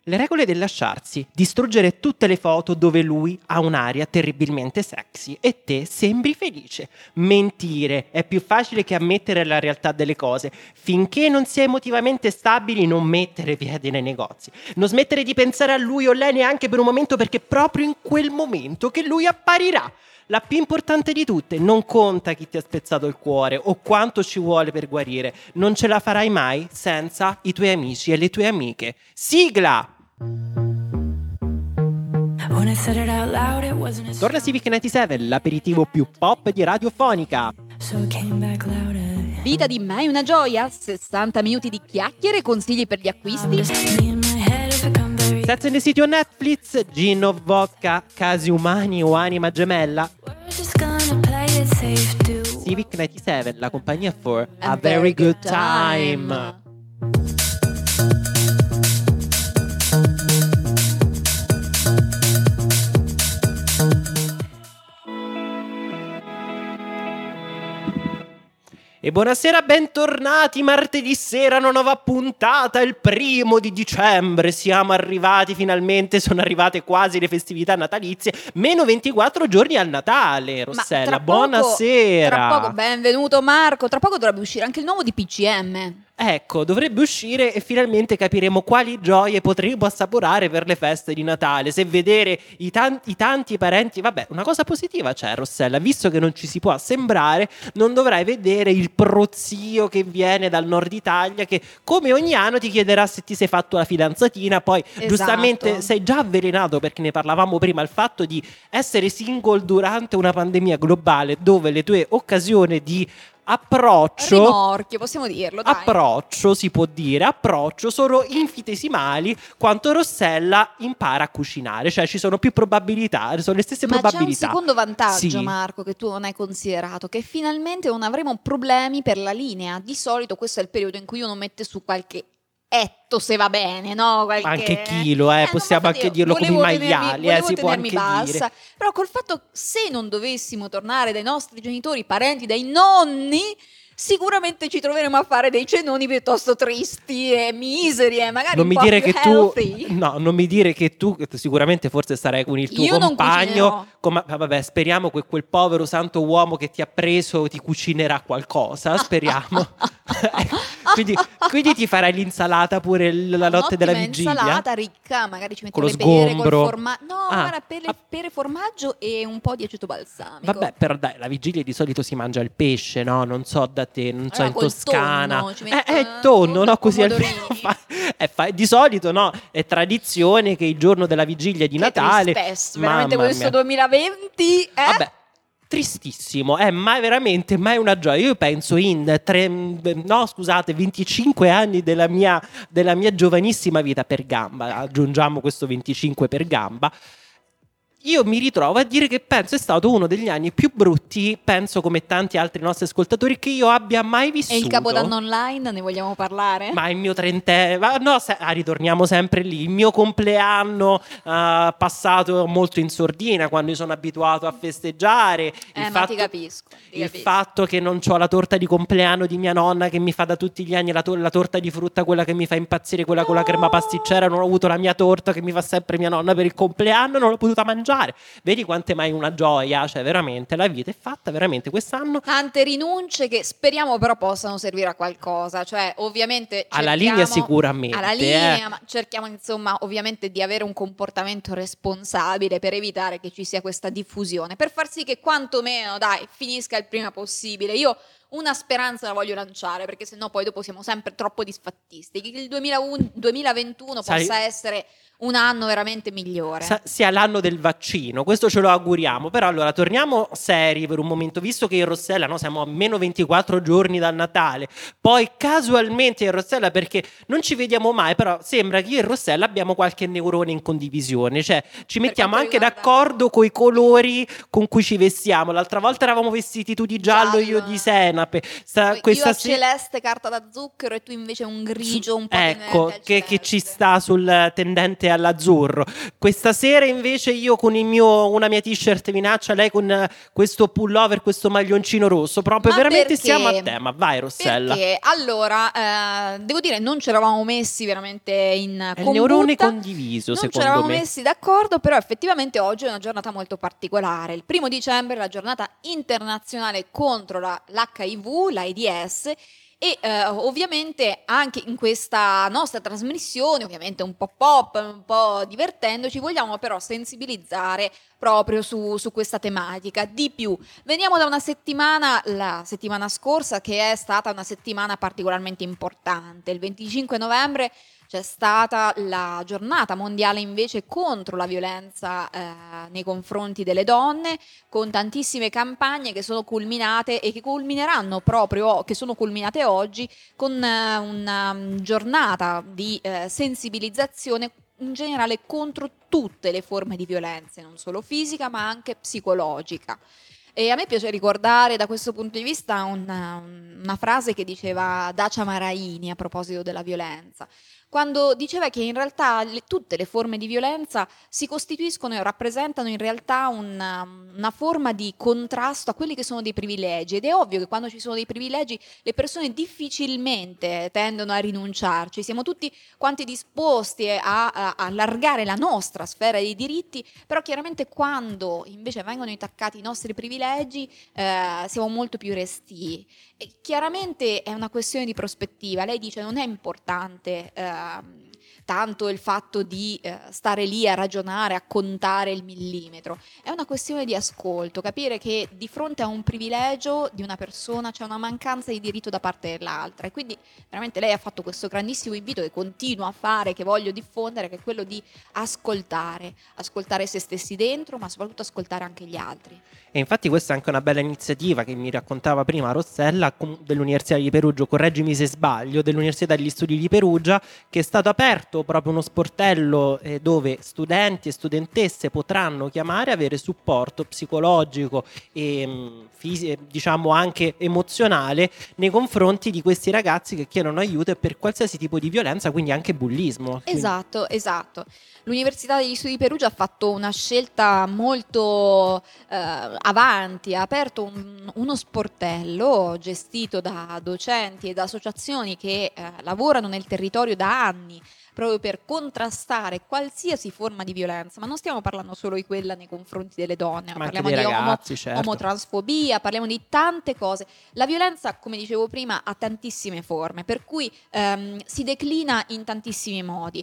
Le regole del lasciarsi: distruggere tutte le foto dove lui ha un'aria terribilmente sexy e te sembri felice. Mentire: è più facile che ammettere la realtà delle cose. Finché non si è emotivamente stabili, non mettere piede nei negozi. Non smettere di pensare a lui o lei neanche per un momento, perché proprio in quel momento che lui apparirà. La più importante di tutte: non conta chi ti ha spezzato il cuore o quanto ci vuole per guarire. Non ce la farai mai senza i tuoi amici e le tue amiche. Sigla! Torna Civic 97, l'aperitivo più pop di Radiofonica. Vita di mai una gioia? 60 minuti di chiacchiere, consigli per gli acquisti. Sex and the City on Netflix, gin o vodka, casi umani o anima gemella. Civic 97, la compagnia for a very good time. E buonasera, bentornati martedì sera, una nuova puntata, il 1 di dicembre. Siamo arrivati finalmente, sono arrivate quasi le festività natalizie. Meno 24 giorni al Natale, Rossella, buonasera. Tra poco, benvenuto Marco, tra poco dovrebbe uscire anche il nuovo DPCM. Ecco, dovrebbe uscire e finalmente capiremo quali gioie potremo assaporare per le feste di Natale. Se vedere i tanti parenti, vabbè, una cosa positiva c'è, Rossella, visto che non ci si può assembrare, non dovrai vedere il prozio che viene dal nord Italia, che come ogni anno ti chiederà se ti sei fatto la fidanzatina. Poi giustamente sei già avvelenato, perché ne parlavamo prima, il fatto di essere single durante una pandemia globale, dove le tue occasioni di approccio, rimorchio, possiamo dirlo, dai. Approccio, si può dire, approccio sono infinitesimali quanto Rossella impara a cucinare, cioè ci sono più probabilità, sono le stesse probabilità. Ma c'è un secondo vantaggio, sì, Marco, che tu non hai considerato, che finalmente non avremo problemi per la linea. Di solito questo è il periodo in cui uno mette su qualche etto, se va bene, no? Anche chilo, possiamo anche dirlo come i maiali, si può anche dire. Però col fatto, se non dovessimo tornare dai nostri genitori, parenti, dai nonni, sicuramente ci troveremo a fare dei cenoni piuttosto tristi e miseri e magari non un po' dire più che healthy. Non mi dire che tu sicuramente forse starai con il tuo compagno, vabbè, speriamo che quel povero santo uomo che ti ha preso ti cucinerà qualcosa, speriamo. quindi ti farai l'insalata pure la notte della vigilia, insalata ricca, magari ci mettiamo con le lo pere sgombro. col formaggio. Guarda, pere, formaggio e un po' di aceto balsamico. Vabbè, però dai, la vigilia di solito si mangia il pesce, no? Non so da te, non so in Toscana. Il tonno, no? Così almeno di solito, no? È tradizione che il giorno della vigilia di Natale. Veramente questo 2020 è. Vabbè, tristissimo, ma veramente mai una gioia. Io penso in 25 anni della mia giovanissima vita per gamba, aggiungiamo questo 25 per gamba, io mi ritrovo a dire che penso è stato uno degli anni più brutti, penso come tanti altri nostri ascoltatori, che io abbia mai vissuto. E il Capodanno online, ne vogliamo parlare? Ma il mio ritorniamo sempre lì. Il mio compleanno passato molto in sordina, quando io sono abituato a festeggiare. Ti capisco. Il fatto che non c'ho la torta di compleanno di mia nonna che mi fa da tutti gli anni, la torta di frutta, quella che mi fa impazzire, quella con la crema pasticcera. Non ho avuto la mia torta che mi fa sempre mia nonna per il compleanno, non l'ho potuta mangiare. Vedi quanto è mai una gioia, cioè veramente la vita è fatta veramente quest'anno. Tante rinunce che speriamo però possano servire a qualcosa, cioè ovviamente alla linea sicuramente. Alla linea, ma cerchiamo insomma ovviamente di avere un comportamento responsabile per evitare che ci sia questa diffusione, per far sì che quantomeno finisca il prima possibile. Io una speranza la voglio lanciare, perché sennò poi dopo siamo sempre troppo disfattisti, che il 2021 possa essere un anno veramente migliore. Sia l'anno del vaccino, questo ce lo auguriamo. Però allora torniamo seri per un momento, visto che in Rossella siamo a meno 24 giorni dal Natale, poi casualmente in Rossella, perché non ci vediamo mai, però sembra che io e Rossella abbiamo qualche neurone in condivisione, cioè ci mettiamo anche d'accordo coi colori con cui ci vestiamo. L'altra volta eravamo vestiti tu di giallo, io di seno, senape. Io ho celeste carta da zucchero e tu invece un grigio un po' ecco, che ci sta sul tendente all'azzurro. Questa sera invece io con una mia t-shirt vinaccia, lei con questo pullover, questo maglioncino rosso, proprio veramente siamo a tema. Vai Rossella. Perché allora, devo dire, non ci eravamo messi veramente in combutta. Il neurone condiviso, secondo me. Non ci eravamo messi d'accordo, però effettivamente oggi è una giornata molto particolare. Il 1° dicembre è la giornata internazionale contro l'HIV, l'AIDS, e ovviamente anche in questa nostra trasmissione, ovviamente un po' pop, un po' divertendoci, vogliamo però sensibilizzare proprio su questa tematica. Di più, veniamo da una settimana, la settimana scorsa, che è stata una settimana particolarmente importante. Il 25 novembre c'è stata la giornata mondiale invece contro la violenza nei confronti delle donne, con tantissime campagne che sono culminate e che culmineranno proprio, che sono culminate oggi, con una giornata di sensibilizzazione in generale contro tutte le forme di violenza, non solo fisica ma anche psicologica. E a me piace ricordare da questo punto di vista una frase che diceva Dacia Maraini a proposito della violenza, quando diceva che in realtà tutte le forme di violenza si costituiscono e rappresentano in realtà una forma di contrasto a quelli che sono dei privilegi, ed è ovvio che quando ci sono dei privilegi le persone difficilmente tendono a rinunciarci, siamo tutti quanti disposti a allargare la nostra sfera dei diritti, però chiaramente quando invece vengono intaccati i nostri privilegi siamo molto più restii. E chiaramente è una questione di prospettiva. Lei dice non è importante tanto il fatto di stare lì a ragionare, a contare il millimetro, è una questione di ascolto, capire che di fronte a un privilegio di una persona c'è una mancanza di diritto da parte dell'altra, e quindi veramente lei ha fatto questo grandissimo invito che continua a fare, che voglio diffondere, che è quello di ascoltare se stessi dentro, ma soprattutto ascoltare anche gli altri. E infatti questa è anche una bella iniziativa che mi raccontava prima Rossella dell'Università di Perugia, correggimi se sbaglio, dell'Università degli Studi di Perugia, che è stato aperto proprio uno sportello dove studenti e studentesse potranno chiamare e avere supporto psicologico e diciamo anche emozionale nei confronti di questi ragazzi che chiedono aiuto per qualsiasi tipo di violenza, quindi anche bullismo. Esatto. L'Università degli Studi di Perugia ha fatto una scelta molto avanti, ha aperto uno sportello gestito da docenti e da associazioni che lavorano nel territorio da anni proprio per contrastare qualsiasi forma di violenza, ma non stiamo parlando solo di quella nei confronti delle donne, ma parliamo anche dei di ragazzi, certo. omotransfobia, parliamo di tante cose. La violenza, come dicevo prima, ha tantissime forme, per cui si declina in tantissimi modi.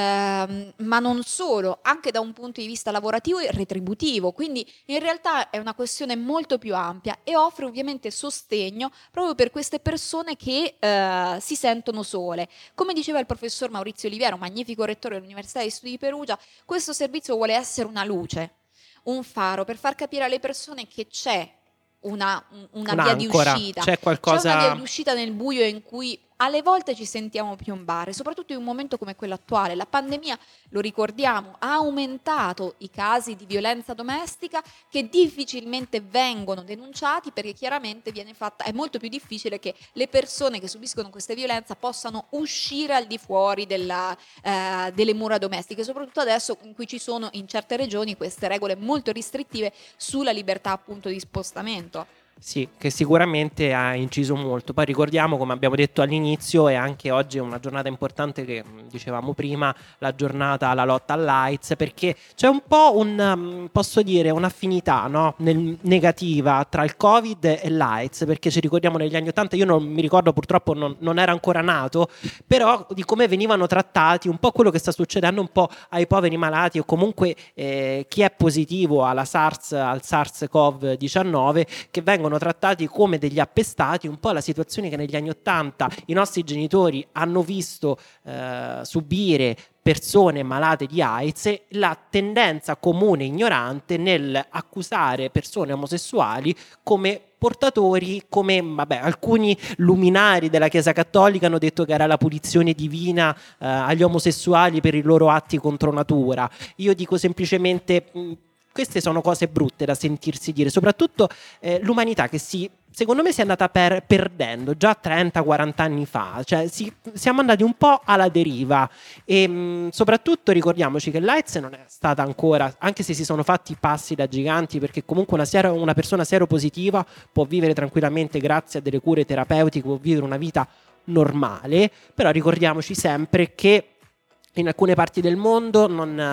Ma non solo, anche da un punto di vista lavorativo e retributivo, quindi in realtà è una questione molto più ampia e offre ovviamente sostegno proprio per queste persone che si sentono sole. Come diceva il professor Maurizio Oliviero, magnifico rettore dell'Università degli Studi di Perugia, questo servizio vuole essere una luce, un faro per far capire alle persone che c'è una via di uscita, c'è qualcosa, c'è una via di uscita nel buio in cui alle volte ci sentiamo piombare, soprattutto in un momento come quello attuale. La pandemia, lo ricordiamo, ha aumentato i casi di violenza domestica che difficilmente vengono denunciati, perché chiaramente è molto più difficile che le persone che subiscono queste violenze possano uscire al di fuori delle mura domestiche, soprattutto adesso in cui ci sono in certe regioni queste regole molto ristrittive sulla libertà appunto di spostamento. Sì, che sicuramente ha inciso molto. Poi ricordiamo, come abbiamo detto all'inizio, e anche oggi è una giornata importante che dicevamo prima, la giornata alla lotta all'AIDS, perché c'è un po' posso dire, un'affinità, no? Negativa tra il Covid e l'AIDS, perché ci ricordiamo negli anni '80, io non mi ricordo, purtroppo non era ancora nato, però di come venivano trattati, un po' quello che sta succedendo un po' ai poveri malati o comunque chi è positivo al SARS-CoV-19, che vengono trattati come degli appestati, un po' la situazione che negli anni '80 i nostri genitori hanno visto subire persone malate di AIDS, e la tendenza comune ignorante nel accusare persone omosessuali come portatori, come alcuni luminari della Chiesa Cattolica hanno detto che era la punizione divina agli omosessuali per i loro atti contro natura. Io dico semplicemente queste sono cose brutte da sentirsi dire, soprattutto l'umanità che secondo me si è andata perdendo già 30-40 anni fa, cioè siamo andati un po' alla deriva e soprattutto ricordiamoci che l'AIDS non è stata ancora, anche se si sono fatti passi da giganti, perché comunque una persona seropositiva può vivere tranquillamente grazie a delle cure terapeutiche, può vivere una vita normale, però ricordiamoci sempre che in alcune parti del mondo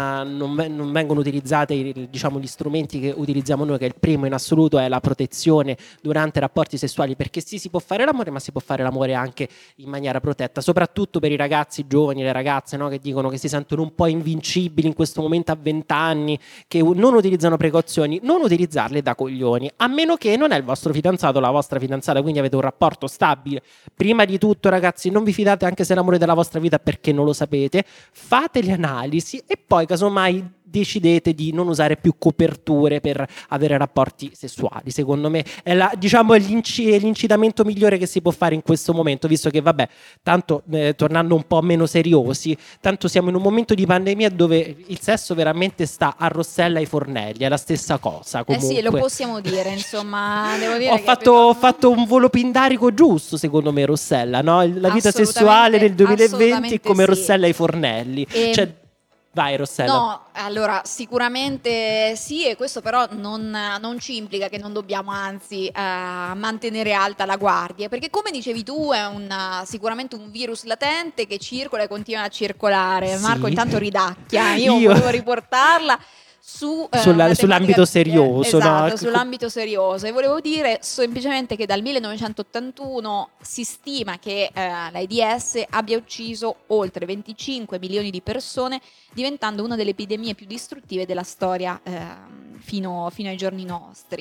non vengono utilizzati, diciamo, gli strumenti che utilizziamo noi, che il primo in assoluto è la protezione durante i rapporti sessuali, perché sì, si può fare l'amore, ma si può fare l'amore anche in maniera protetta, soprattutto per i ragazzi giovani, le ragazze, no, che dicono che si sentono un po' invincibili in questo momento a 20 anni, che non utilizzano precauzioni. Non utilizzarle da coglioni, a meno che non è il vostro fidanzato o la vostra fidanzata, quindi avete un rapporto stabile. Prima di tutto, ragazzi, non vi fidate anche se è l'amore della vostra vita, perché non lo sapete. Fate le analisi e poi casomai decidete di non usare più coperture per avere rapporti sessuali. Secondo me è l'incitamento migliore che si può fare in questo momento, visto che vabbè, tanto tornando un po' meno seriosi, tanto siamo in un momento di pandemia dove il sesso veramente sta a Rossella ai fornelli, è la stessa cosa comunque. Sì, lo possiamo dire, insomma, devo dire ho fatto un volo pindarico giusto, secondo me, Rossella, no? La vita sessuale nel 2020 è come Rossella ai fornelli. Cioè, vai, Rossella. No, allora sicuramente sì, e questo però non ci implica che non dobbiamo anzi mantenere alta la guardia, perché come dicevi tu è sicuramente un virus latente che circola e continua a circolare. Sì. Marco intanto ridacchia, io volevo riportarla sull'ambito serioso, esatto, no? Sull'ambito serioso, e volevo dire semplicemente che dal 1981 si stima che l'AIDS abbia ucciso oltre 25 milioni di persone, diventando una delle epidemie più distruttive della storia fino ai giorni nostri.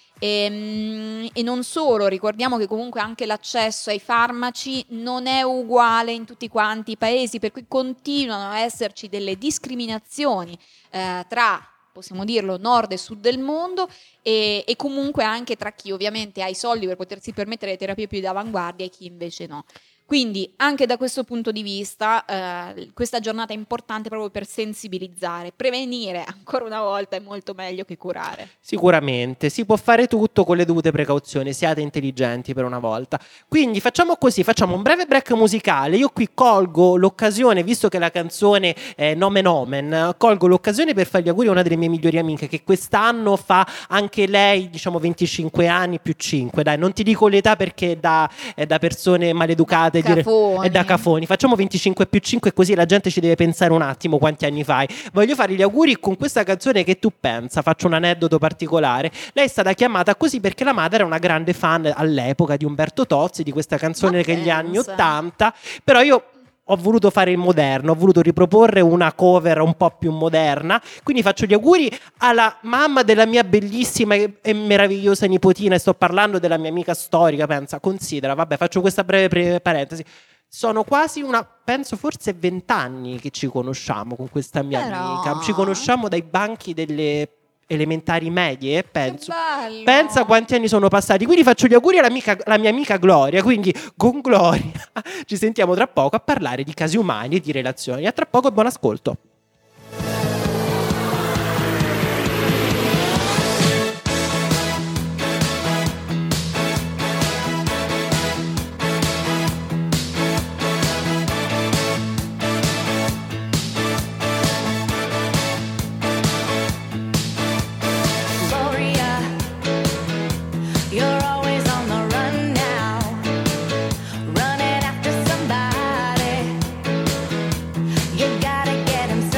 E non solo, ricordiamo che comunque anche l'accesso ai farmaci non è uguale in tutti quanti i paesi, per cui continuano a esserci delle discriminazioni tra, possiamo dirlo, nord e sud del mondo, e comunque anche tra chi ovviamente ha i soldi per potersi permettere le terapie più d'avanguardia e chi invece no. Quindi anche da questo punto di vista questa giornata è importante proprio per sensibilizzare. Prevenire ancora una volta è molto meglio che curare. Sicuramente, si può fare tutto con le dovute precauzioni, siate intelligenti per una volta. Quindi facciamo così, facciamo un breve break musicale. Io qui colgo l'occasione, visto che la canzone è Nomen Omen, colgo l'occasione per fargli auguri a una delle mie migliori amiche che quest'anno fa anche lei, diciamo 25 anni più 5. Dai, non ti dico l'età perché è da persone maleducate. È da cafoni. Facciamo 25 più 5 così la gente ci deve pensare un attimo quanti anni fai. Voglio fare gli auguri con questa canzone che tu pensa. Faccio un aneddoto particolare. Lei è stata chiamata così perché la madre era una grande fan all'epoca di Umberto Tozzi, di questa canzone che è gli anni 80. Però io ho voluto fare il moderno, ho voluto riproporre una cover un po' più moderna, quindi faccio gli auguri alla mamma della mia bellissima e meravigliosa nipotina, e sto parlando della mia amica storica, considera, vabbè, faccio questa breve parentesi. Sono quasi penso forse 20 anni che ci conosciamo con questa mia amica, ci conosciamo dai banchi delle elementari medie, penso. Pensa quanti anni sono passati. Quindi faccio gli auguri alla mia amica Gloria. Quindi con Gloria ci sentiamo tra poco a parlare di casi umani e di relazioni. A tra poco e buon ascolto. Get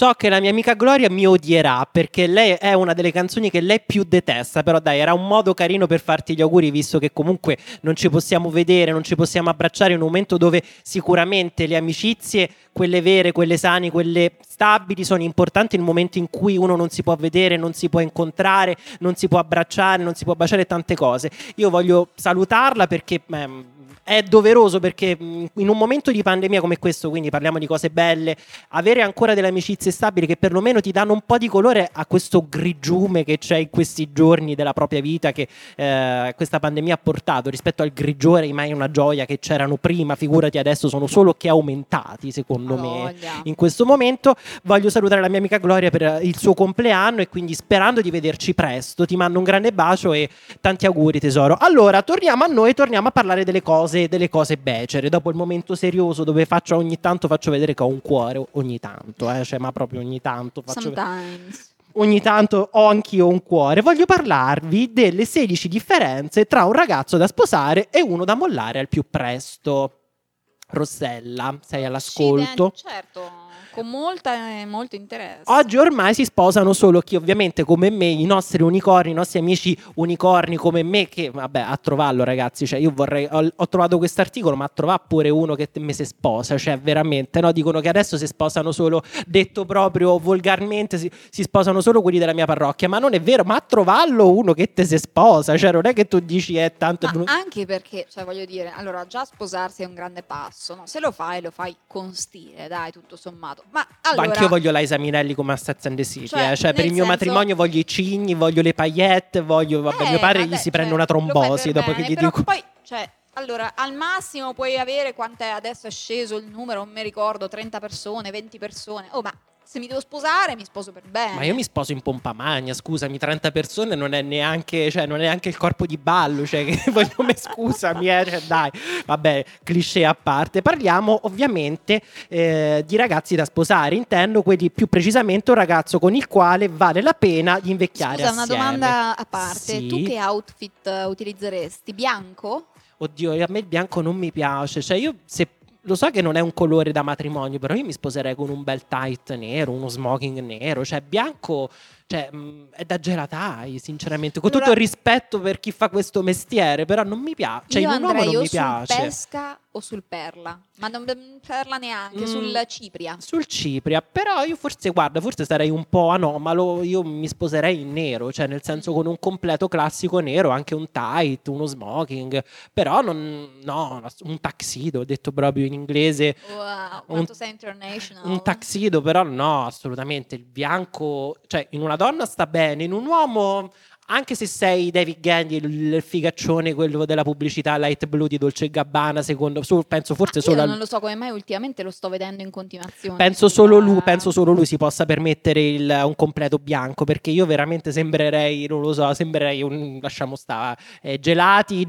So che la mia amica Gloria mi odierà perché lei è una delle canzoni che lei più detesta, però dai, era un modo carino per farti gli auguri, visto che comunque non ci possiamo vedere, non ci possiamo abbracciare in un momento dove sicuramente le amicizie, quelle vere, quelle sane, quelle stabili, sono importanti nel momento in cui uno non si può vedere, non si può incontrare, non si può abbracciare, non si può baciare, tante cose. Io voglio salutarla perché è doveroso, perché in un momento di pandemia come questo, quindi parliamo di cose belle, avere ancora delle amicizie stabili che perlomeno ti danno un po' di colore a questo grigiume che c'è in questi giorni della propria vita, che questa pandemia ha portato rispetto al grigiore mai una gioia che c'erano prima, figurati adesso, sono solo che aumentati secondo me in questo momento. Voglio salutare la mia amica Gloria per il suo compleanno e quindi sperando di vederci presto, ti mando un grande bacio e tanti auguri tesoro. Allora torniamo a noi, torniamo a parlare delle cose becere, dopo il momento serioso dove ogni tanto faccio vedere che ho un cuore, ogni tanto, cioè, ma proprio ogni tanto ogni tanto ho anch'io un cuore. Voglio parlarvi delle 16 differenze tra un ragazzo da sposare e uno da mollare al più presto. Rossella, sei all'ascolto? Certo, con molto interesse. Oggi ormai si sposano solo chi ovviamente come me, i nostri unicorni, i nostri amici unicorni come me, che vabbè, a trovarlo ragazzi, cioè io ho trovato quest'articolo, ma a trovare pure uno che me si sposa, cioè veramente, no? Dicono che adesso si sposano solo, detto proprio volgarmente, si sposano solo quelli della mia parrocchia, ma non è vero, ma a trovarlo uno che te si sposa, cioè non è che tu dici è tanto... Ma anche perché, cioè voglio dire, allora già sposarsi è un grande passo, no? Se lo fai con stile, dai, tutto sommato. Ma allora, anche io voglio Liza Minnelli come a Sex and the City, cioè per il mio senso... matrimonio voglio i cigni, voglio le paillette, voglio mio padre gli si prende una trombosi dopo che gli però dico. Poi, cioè, allora, al massimo puoi avere quant'è adesso è sceso il numero, non mi ricordo, 30 persone, 20 persone. Oh, ma se mi devo sposare mi sposo per bene. Ma io mi sposo in pompa magna, scusami, 30 persone non è neanche, cioè non è neanche il corpo di ballo, cioè che scusami, cioè, dai, vabbè, cliché a parte. Parliamo ovviamente di ragazzi da sposare, intendo quelli più precisamente un ragazzo con il quale vale la pena di invecchiare assieme. Scusa, una domanda a parte, sì. Tu che outfit utilizzeresti? Bianco? Oddio, a me il bianco non mi piace, cioè io lo so che non è un colore da matrimonio, però io mi sposerei con un bel tight nero, uno smoking nero, cioè bianco, cioè, è da gelatai, sinceramente, con tutto il rispetto per chi fa questo mestiere, però non mi piace, cioè io in un uomo non mi piace. Sul pesca o sul perla? Ma non perla neanche, sul cipria. Sul cipria, però io forse sarei un po' anomalo, io mi sposerei in nero, cioè nel senso con un completo classico nero, anche un tight, uno smoking, però un tuxedo, detto proprio in inglese. Wow, quanto sei international. Un tuxedo, però no, assolutamente, il bianco, cioè in una donna sta bene, in un uomo... Anche se sei David Gandy, il figaccione, quello della pubblicità light blue di Dolce & Gabbana, penso forse solo... non lo so come mai ultimamente lo sto vedendo in continuazione. Penso solo lui si possa permettere un completo bianco, perché io veramente sembrerei, non lo so, lasciamo stare, gelati.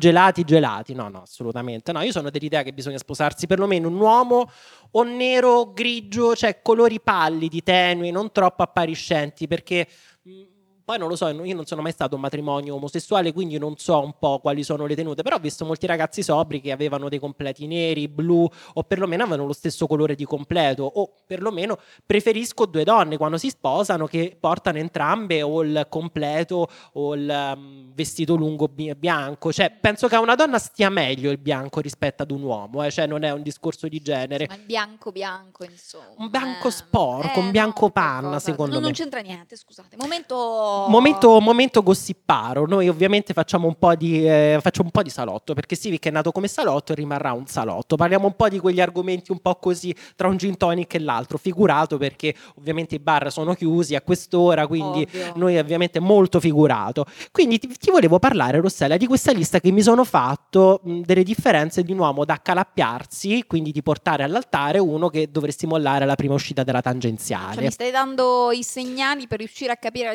No, assolutamente. No, io sono dell'idea che bisogna sposarsi perlomeno un uomo o nero, grigio, cioè colori pallidi, tenui, non troppo appariscenti, perché... Poi non lo so, io non sono mai stato un matrimonio omosessuale, quindi non so un po' quali sono le tenute, però ho visto molti ragazzi sobri che avevano dei completi neri, blu, o perlomeno avevano lo stesso colore di completo, o perlomeno preferisco due donne quando si sposano che portano entrambe o il completo o il vestito lungo bianco, cioè penso che a una donna stia meglio il bianco rispetto ad un uomo, cioè non è un discorso di genere. Ma il bianco insomma. Un bianco sporco, un bianco panna, secondo me. Non c'entra niente, scusate. Momento gossiparo. Noi ovviamente facciamo un po' di salotto, perché Civic è nato come salotto e rimarrà un salotto. Parliamo un po' di quegli argomenti un po' così tra un gin tonic e l'altro, figurato, perché ovviamente i bar sono chiusi a quest'ora, quindi noi ovviamente molto figurato. Quindi ti volevo parlare, Rossella, di questa lista che mi sono fatto delle differenze di un uomo da accalappiarsi, quindi di portare all'altare, uno che dovresti mollare alla prima uscita della tangenziale. Cioè, mi stai dando i segnali per riuscire a capire la differenza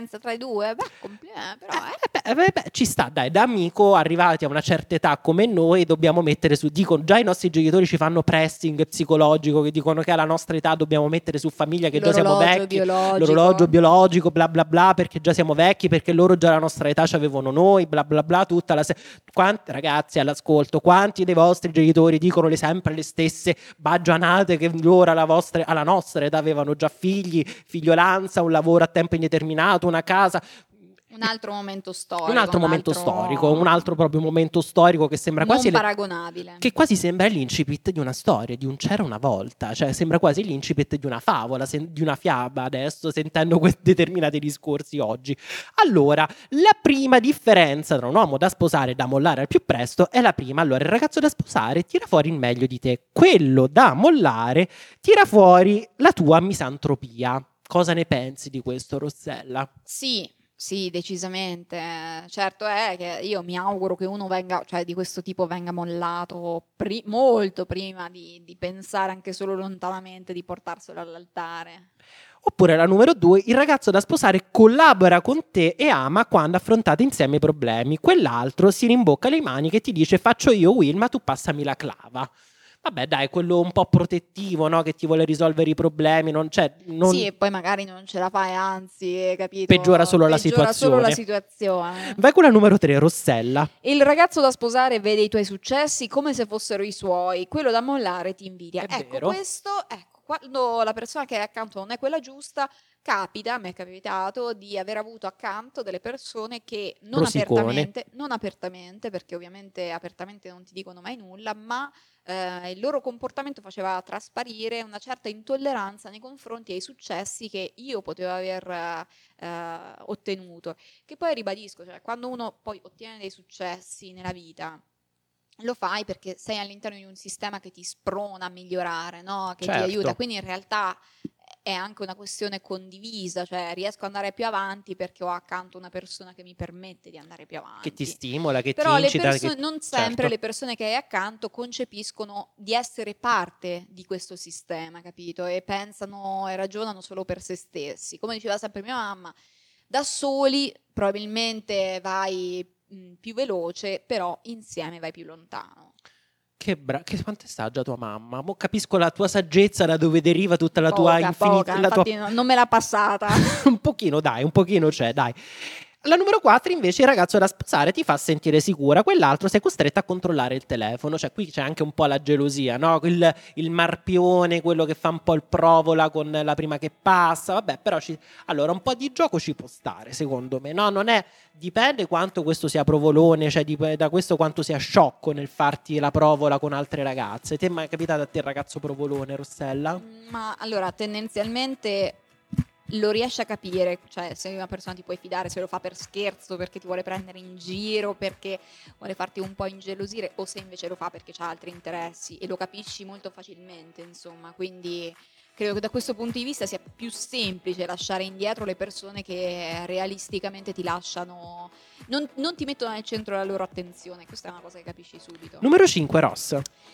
differenza tra i due? Beh, però ci sta, dai, da amico arrivati a una certa età come noi dobbiamo mettere su, dicono, già i nostri genitori ci fanno pressing psicologico che dicono che alla nostra età dobbiamo mettere su famiglia che già siamo vecchi, l'orologio biologico, bla bla bla, perché già siamo vecchi, perché loro già alla nostra età ci avevano noi, bla bla bla, tutta la quanti ragazzi all'ascolto, quanti dei vostri genitori dicono sempre le stesse baggianate che loro alla nostra età avevano già figli, figliolanza, un lavoro a tempo indeterminato, una casa. Un altro momento storico. Un altro proprio momento storico che sembra non quasi paragonabile. Che quasi sembra l'incipit di una storia, di un c'era una volta, cioè sembra quasi l'incipit di una favola, di una fiaba adesso, sentendo determinati discorsi oggi. Allora, la prima differenza tra un uomo da sposare e da mollare al più presto è la prima. Allora, il ragazzo da sposare tira fuori il meglio di te, quello da mollare tira fuori la tua misantropia. Cosa ne pensi di questo, Rossella? Sì, decisamente. Certo è che io mi auguro che uno di questo tipo venga mollato molto prima di pensare anche solo lontanamente di portarselo all'altare. Oppure la numero 2, il ragazzo da sposare collabora con te e ama quando affrontate insieme i problemi. Quell'altro si rimbocca le maniche e ti dice faccio io Wilma, tu passami la clava. Vabbè dai, quello un po' protettivo, no? Che ti vuole risolvere i problemi, Sì, e poi magari non ce la fai, anzi, capito? Peggiora solo la situazione. Vai con la numero 3, Rossella. Il ragazzo da sposare vede i tuoi successi come se fossero i suoi, quello da mollare ti invidia. Quando la persona che è accanto non è quella giusta, a me è capitato di aver avuto accanto delle persone che non apertamente, perché ovviamente apertamente non ti dicono mai nulla, ma il loro comportamento faceva trasparire una certa intolleranza nei confronti ai successi che io potevo aver ottenuto. Che poi ribadisco, cioè, quando uno poi ottiene dei successi nella vita, lo fai perché sei all'interno di un sistema che ti sprona a migliorare, no? Che certo. ti aiuta, quindi in realtà è anche una questione condivisa, cioè riesco ad andare più avanti perché ho accanto una persona che mi permette di andare più avanti. Che ti stimola, che però ti incita. Non sempre le persone che hai accanto concepiscono di essere parte di questo sistema, capito? E pensano e ragionano solo per se stessi. Come diceva sempre mia mamma, da soli probabilmente vai più veloce, però insieme vai più lontano. Che quanto è saggia tua mamma. Mo capisco la tua saggezza, da dove deriva tutta la tua infinita. Infatti non me l'ha passata. un pochino c'è, dai. La numero 4 invece, il ragazzo da sposare ti fa sentire sicura, quell'altro sei costretta a controllare il telefono, cioè qui c'è anche un po' la gelosia, no? Il marpione, quello che fa un po' il provola con la prima che passa, vabbè, però allora un po' di gioco ci può stare, secondo me, no? Dipende quanto questo sia provolone, cioè da questo quanto sia sciocco nel farti la provola con altre ragazze. Ti è mai capitato a te il ragazzo provolone, Rossella? Ma allora, tendenzialmente lo riesci a capire, cioè se una persona ti puoi fidare, se lo fa per scherzo, perché ti vuole prendere in giro, perché vuole farti un po' ingelosire, o se invece lo fa perché ha altri interessi, e lo capisci molto facilmente, insomma. Quindi credo che da questo punto di vista sia più semplice lasciare indietro le persone che realisticamente ti lasciano, non ti mettono nel centro della loro attenzione. Questa è una cosa che capisci subito. Numero 5, Ross.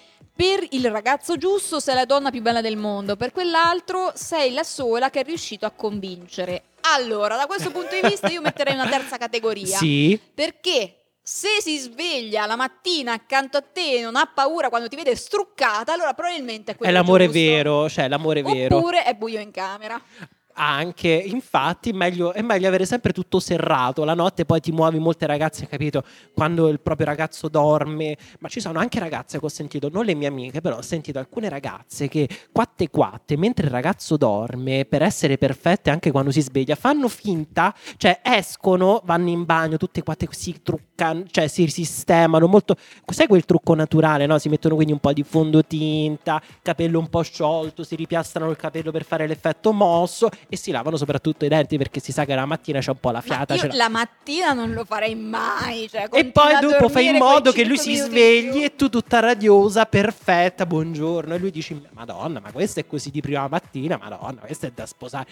Per il ragazzo giusto sei la donna più bella del mondo, per quell'altro sei la sola che è riuscito a convincere. Allora, da questo punto di vista io metterei una terza categoria. Sì. Perché se si sveglia la mattina accanto a te e non ha paura quando ti vede struccata, allora probabilmente è quello giusto. È l'amore vero, cioè l'amore vero. Oppure è buio in camera. Anche, infatti, è meglio avere sempre tutto serrato. La notte poi ti muovi, molte ragazze, capito? Quando il proprio ragazzo dorme. Ma ci sono anche ragazze che ho sentito, non le mie amiche, però ho sentito alcune ragazze che quatte, mentre il ragazzo dorme, per essere perfette anche quando si sveglia, fanno finta, cioè escono, vanno in bagno, tutte quatte si truccano, cioè si sistemano molto. Sai quel trucco naturale, no? Si mettono quindi un po' di fondotinta, capello un po' sciolto, si ripiastrano il capello per fare l'effetto mosso e si lavano soprattutto i denti, perché si sa che la mattina c'è un po' la fiata. Ma io la mattina non lo farei mai, cioè, e poi dopo fai in modo che lui si svegli e tu tutta radiosa, perfetta, buongiorno, e lui dice madonna, ma questo è così di prima mattina, madonna, questo è da sposare.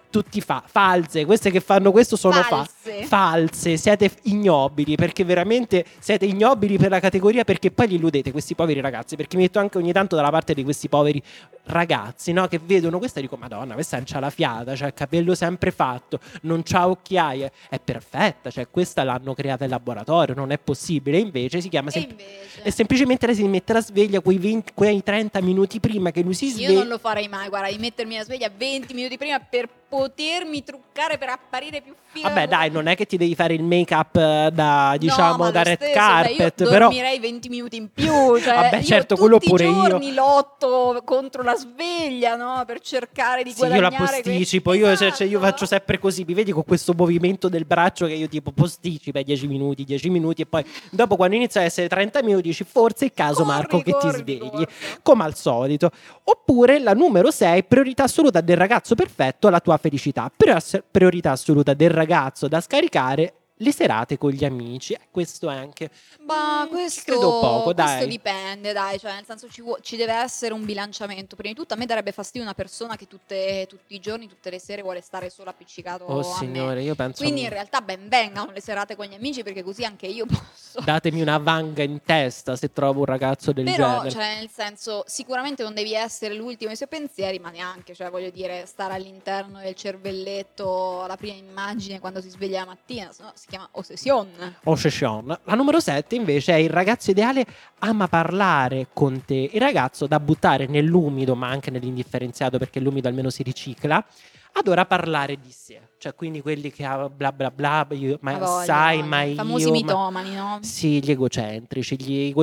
tutti false. Queste che fanno questo sono false. Siete ignobili, perché veramente siete ignobili per la categoria, perché poi li illudete questi poveri ragazzi, perché mi metto anche ogni tanto dalla parte di questi poveri ragazzi, no? Che vedono questa e dico madonna, questa non c'ha la fiata, c'ha il capello sempre fatto, non c'ha occhiaie, è perfetta, cioè questa l'hanno creata in laboratorio, non è possibile. Invece si chiama e semplicemente lei si mette la sveglia quei 30 minuti prima che lui si sveglia. Io non lo farei mai, guarda, di mettermi la sveglia 20 minuti prima per potermi truccare, per apparire più figa. Vabbè dai, non è che ti devi fare il make up da red stesso, carpet, cioè io però dormirei 20 minuti in più, cioè vabbè certo, quello pure io tutti i giorni lotto contro la sveglia, no? Per cercare di guadagnare. Io la posticipo, esatto. io faccio sempre così, mi vedi con questo movimento del braccio che io tipo posticipo ai 10 minuti e poi dopo quando inizia a essere 30 minuti dici forse è il caso Marco che ti svegli, come al solito. Oppure la numero 6, priorità assoluta del ragazzo perfetto alla tua felicità, priorità assoluta del ragazzo da scaricare le serate con gli amici. Questo è anche questo credo poco, dai. Questo dipende, dai, cioè nel senso ci deve essere un bilanciamento. Prima di tutto a me darebbe fastidio una persona che tutti i giorni, tutte le sere vuole stare solo appiccicato a signore, me. Io penso quindi in realtà ben vengano le serate con gli amici, perché così anche io posso. Datemi una vanga in testa se trovo un ragazzo del genere. Però, cioè nel senso, sicuramente non devi essere l'ultimo dei suoi pensieri, ma neanche, cioè voglio dire, stare all'interno del cervelletto la prima immagine quando si sveglia la mattina, sennò si chiama ossession. La numero 7 invece è il ragazzo ideale ama parlare con te, il ragazzo da buttare nell'umido ma anche nell'indifferenziato, perché l'umido almeno si ricicla, adora parlare di sé, cioè quindi quelli che bla bla bla, i famosi mitomani, no? Sì, gli egocentrici,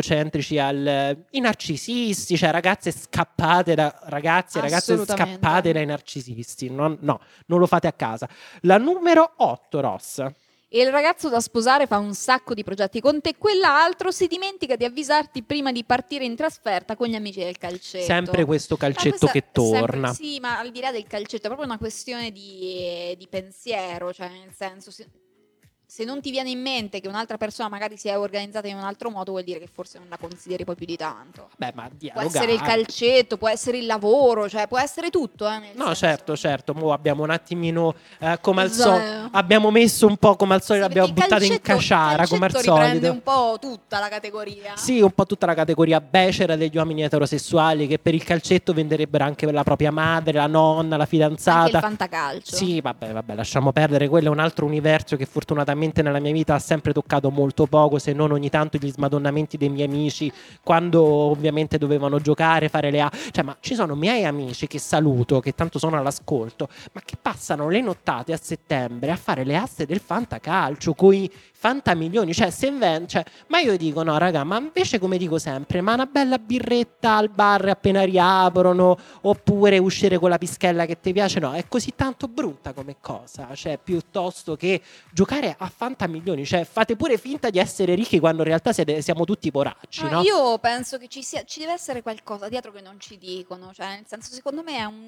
i narcisisti, cioè ragazze scappate ragazze scappate dai narcisisti. No, non lo fate a casa. La numero 8, Ross. E il ragazzo da sposare fa un sacco di progetti con te, quell'altro si dimentica di avvisarti prima di partire in trasferta con gli amici del calcetto. Sempre questo calcetto che torna. Sì, ma al di là del calcetto è proprio una questione di pensiero, cioè nel senso, se non ti viene in mente che un'altra persona magari si è organizzata in un altro modo, vuol dire che forse non la consideri poi più di tanto. Beh, ma può essere il calcetto, può essere il lavoro, cioè può essere tutto. No, senso. certo. Mo abbiamo un attimino come al solito. Abbiamo messo un po' come al solito, l'abbiamo buttata in casciara come al solito. Riprende un po' tutta la categoria. Sì, un po' tutta la categoria becera degli uomini eterosessuali che per il calcetto venderebbero anche la propria madre, la nonna, la fidanzata. Anche il fantacalcio. Sì, vabbè, lasciamo perdere. Quello è un altro universo che fortunatamente nella mia vita ha sempre toccato molto poco, se non ogni tanto gli smadonnamenti dei miei amici quando ovviamente dovevano giocare, fare le cioè, ma ci sono miei amici che saluto, che tanto sono all'ascolto, ma che passano le nottate a settembre a fare le aste del fantacalcio coi fantamilioni, cioè ma io dico no raga, ma invece come dico sempre, ma una bella birretta al bar appena riaprono, oppure uscire con la pischella che ti piace, no, è così tanto brutta come cosa, cioè piuttosto che giocare a fantamilioni, cioè fate pure finta di essere ricchi quando in realtà siamo tutti poracci, no? Io penso che ci deve essere qualcosa dietro che non ci dicono, cioè nel senso, secondo me è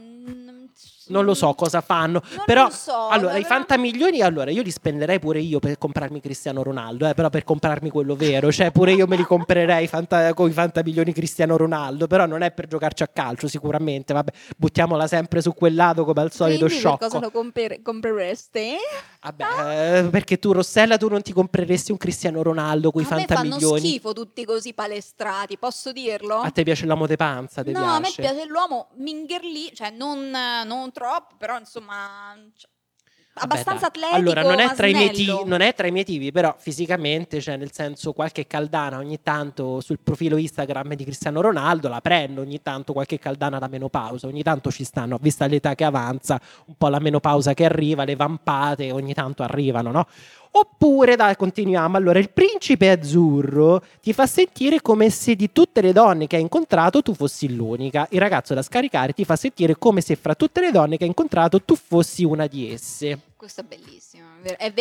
non lo so cosa fanno, però allora i fantamilioni, allora io li spenderei pure io per comprarmi Cristiano Ronaldo, però per comprarmi quello vero, cioè pure io me li comprerei con i fantamilioni Cristiano Ronaldo, però non è per giocarci a calcio sicuramente, vabbè, buttiamola sempre su quel lato come al solito. Quindi sciocco. Per cosa lo compreresti? Vabbè, perché tu Rossella, tu non ti compreresti un Cristiano Ronaldo con i fantamilioni? A me fanno schifo tutti così palestrati, posso dirlo? A te piace l'uomo de panza? No, a me piace l'uomo mingherlì, cioè non troppo, però insomma abbastanza atletico. Allora non è tra i miei tipi, però fisicamente, cioè nel senso, qualche caldana ogni tanto sul profilo Instagram di Cristiano Ronaldo la prendo, ogni tanto qualche caldana da menopausa, ogni tanto ci stanno, vista l'età che avanza, un po' la menopausa che arriva, le vampate ogni tanto arrivano, no? Oppure, dai, continuiamo. Allora, il principe azzurro ti fa sentire come se di tutte le donne che hai incontrato tu fossi l'unica. Il ragazzo da scaricare ti fa sentire come se fra tutte le donne che hai incontrato tu fossi una di esse. Questo è bellissimo, è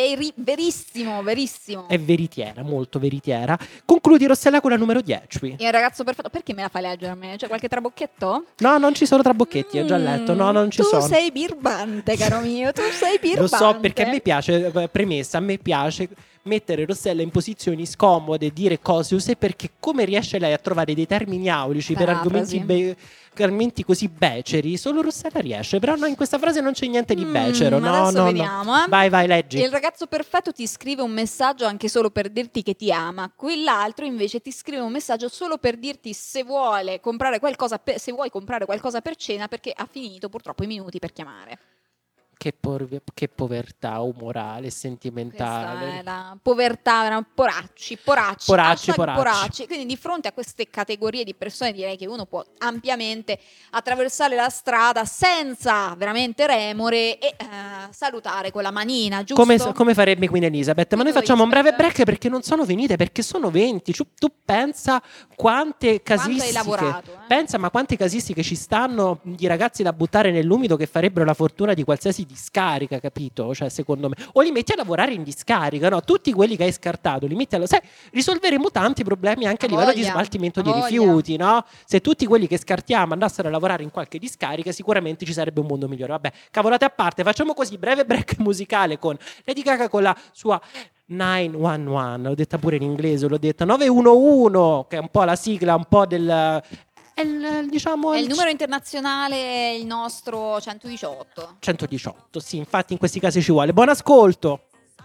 verissimo. È veritiera, molto veritiera. Concludi, Rossella, con la numero 10. Il ragazzo perfetto, perché me la fai leggere a me? C'è qualche trabocchetto? No, non ci sono trabocchetti, ho già letto. No, non ci sono. Tu sei birbante, caro mio, tu sei birbante. Lo so, perché a me piace, premessa, a me piace mettere Rossella in posizioni scomode, dire cose use, perché come riesce lei a trovare dei termini aulici per argomenti così beceri, solo Rossella riesce. Però no, in questa frase non c'è niente di becero. Adesso vediamo. Vai, leggi. Il ragazzo perfetto ti scrive un messaggio anche solo per dirti che ti ama. Quell'altro invece ti scrive un messaggio solo per dirti se vuoi comprare qualcosa per cena, perché ha finito purtroppo i minuti per chiamare. Che povertà umorale e sentimentale. Questa è la povertà, erano poracci. Quindi di fronte a queste categorie di persone direi che uno può ampiamente attraversare la strada senza veramente remore e salutare con la manina, giusto? Come farebbe Queen Elizabeth. Ma noi facciamo un breve break perché non sono venite, perché sono 20. Tu pensa quante casistiche. Hai lavorato, Pensa ma quante casistiche ci stanno di ragazzi da buttare nell'umido che farebbero la fortuna di qualsiasi discarica, capito? Cioè, secondo me, o li metti a lavorare in discarica, no? Tutti quelli che hai scartato li metti risolveremo tanti problemi anche a livello di smaltimento di rifiuti, no? Se tutti quelli che scartiamo andassero a lavorare in qualche discarica, sicuramente ci sarebbe un mondo migliore. Vabbè, cavolate a parte, facciamo così, breve break musicale con Lady Gaga con la sua 911, l'ho detta pure in inglese, l'ho detta 911, che è un po' la sigla, un po' del è il numero internazionale, il nostro 118. 118, sì, infatti in questi casi ci vuole. Buon ascolto.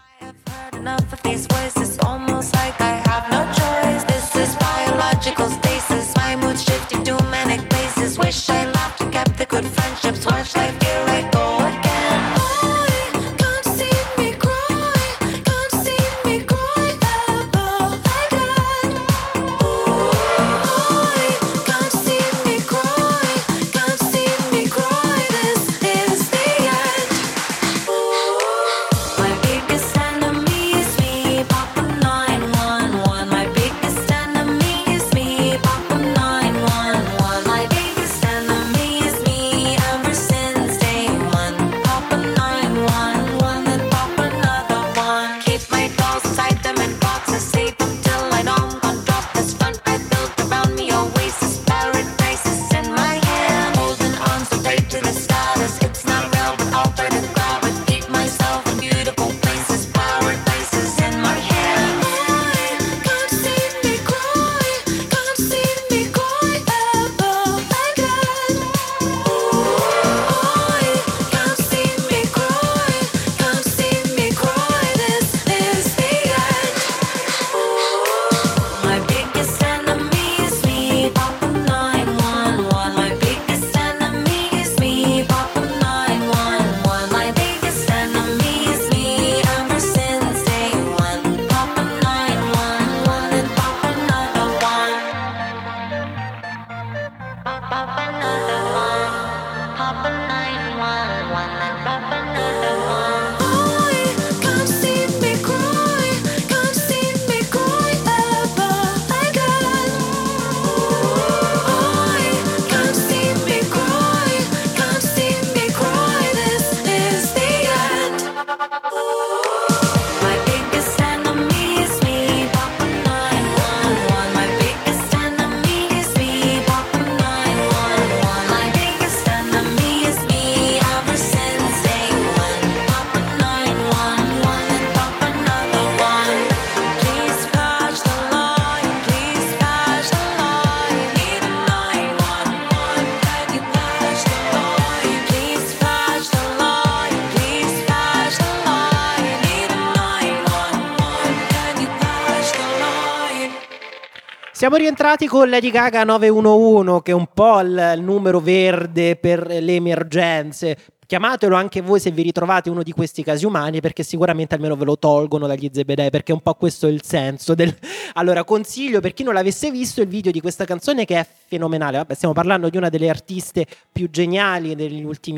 Siamo rientrati con Lady Gaga 911, che è un po' il numero verde per le emergenze. Chiamatelo anche voi se vi ritrovate uno di questi casi umani, perché sicuramente almeno ve lo tolgono dagli zebedei, perché un po' questo è il senso del... Allora, consiglio per chi non l'avesse visto il video di questa canzone, che è fenomenale. Vabbè, stiamo parlando di una delle artiste più geniali degli ultimi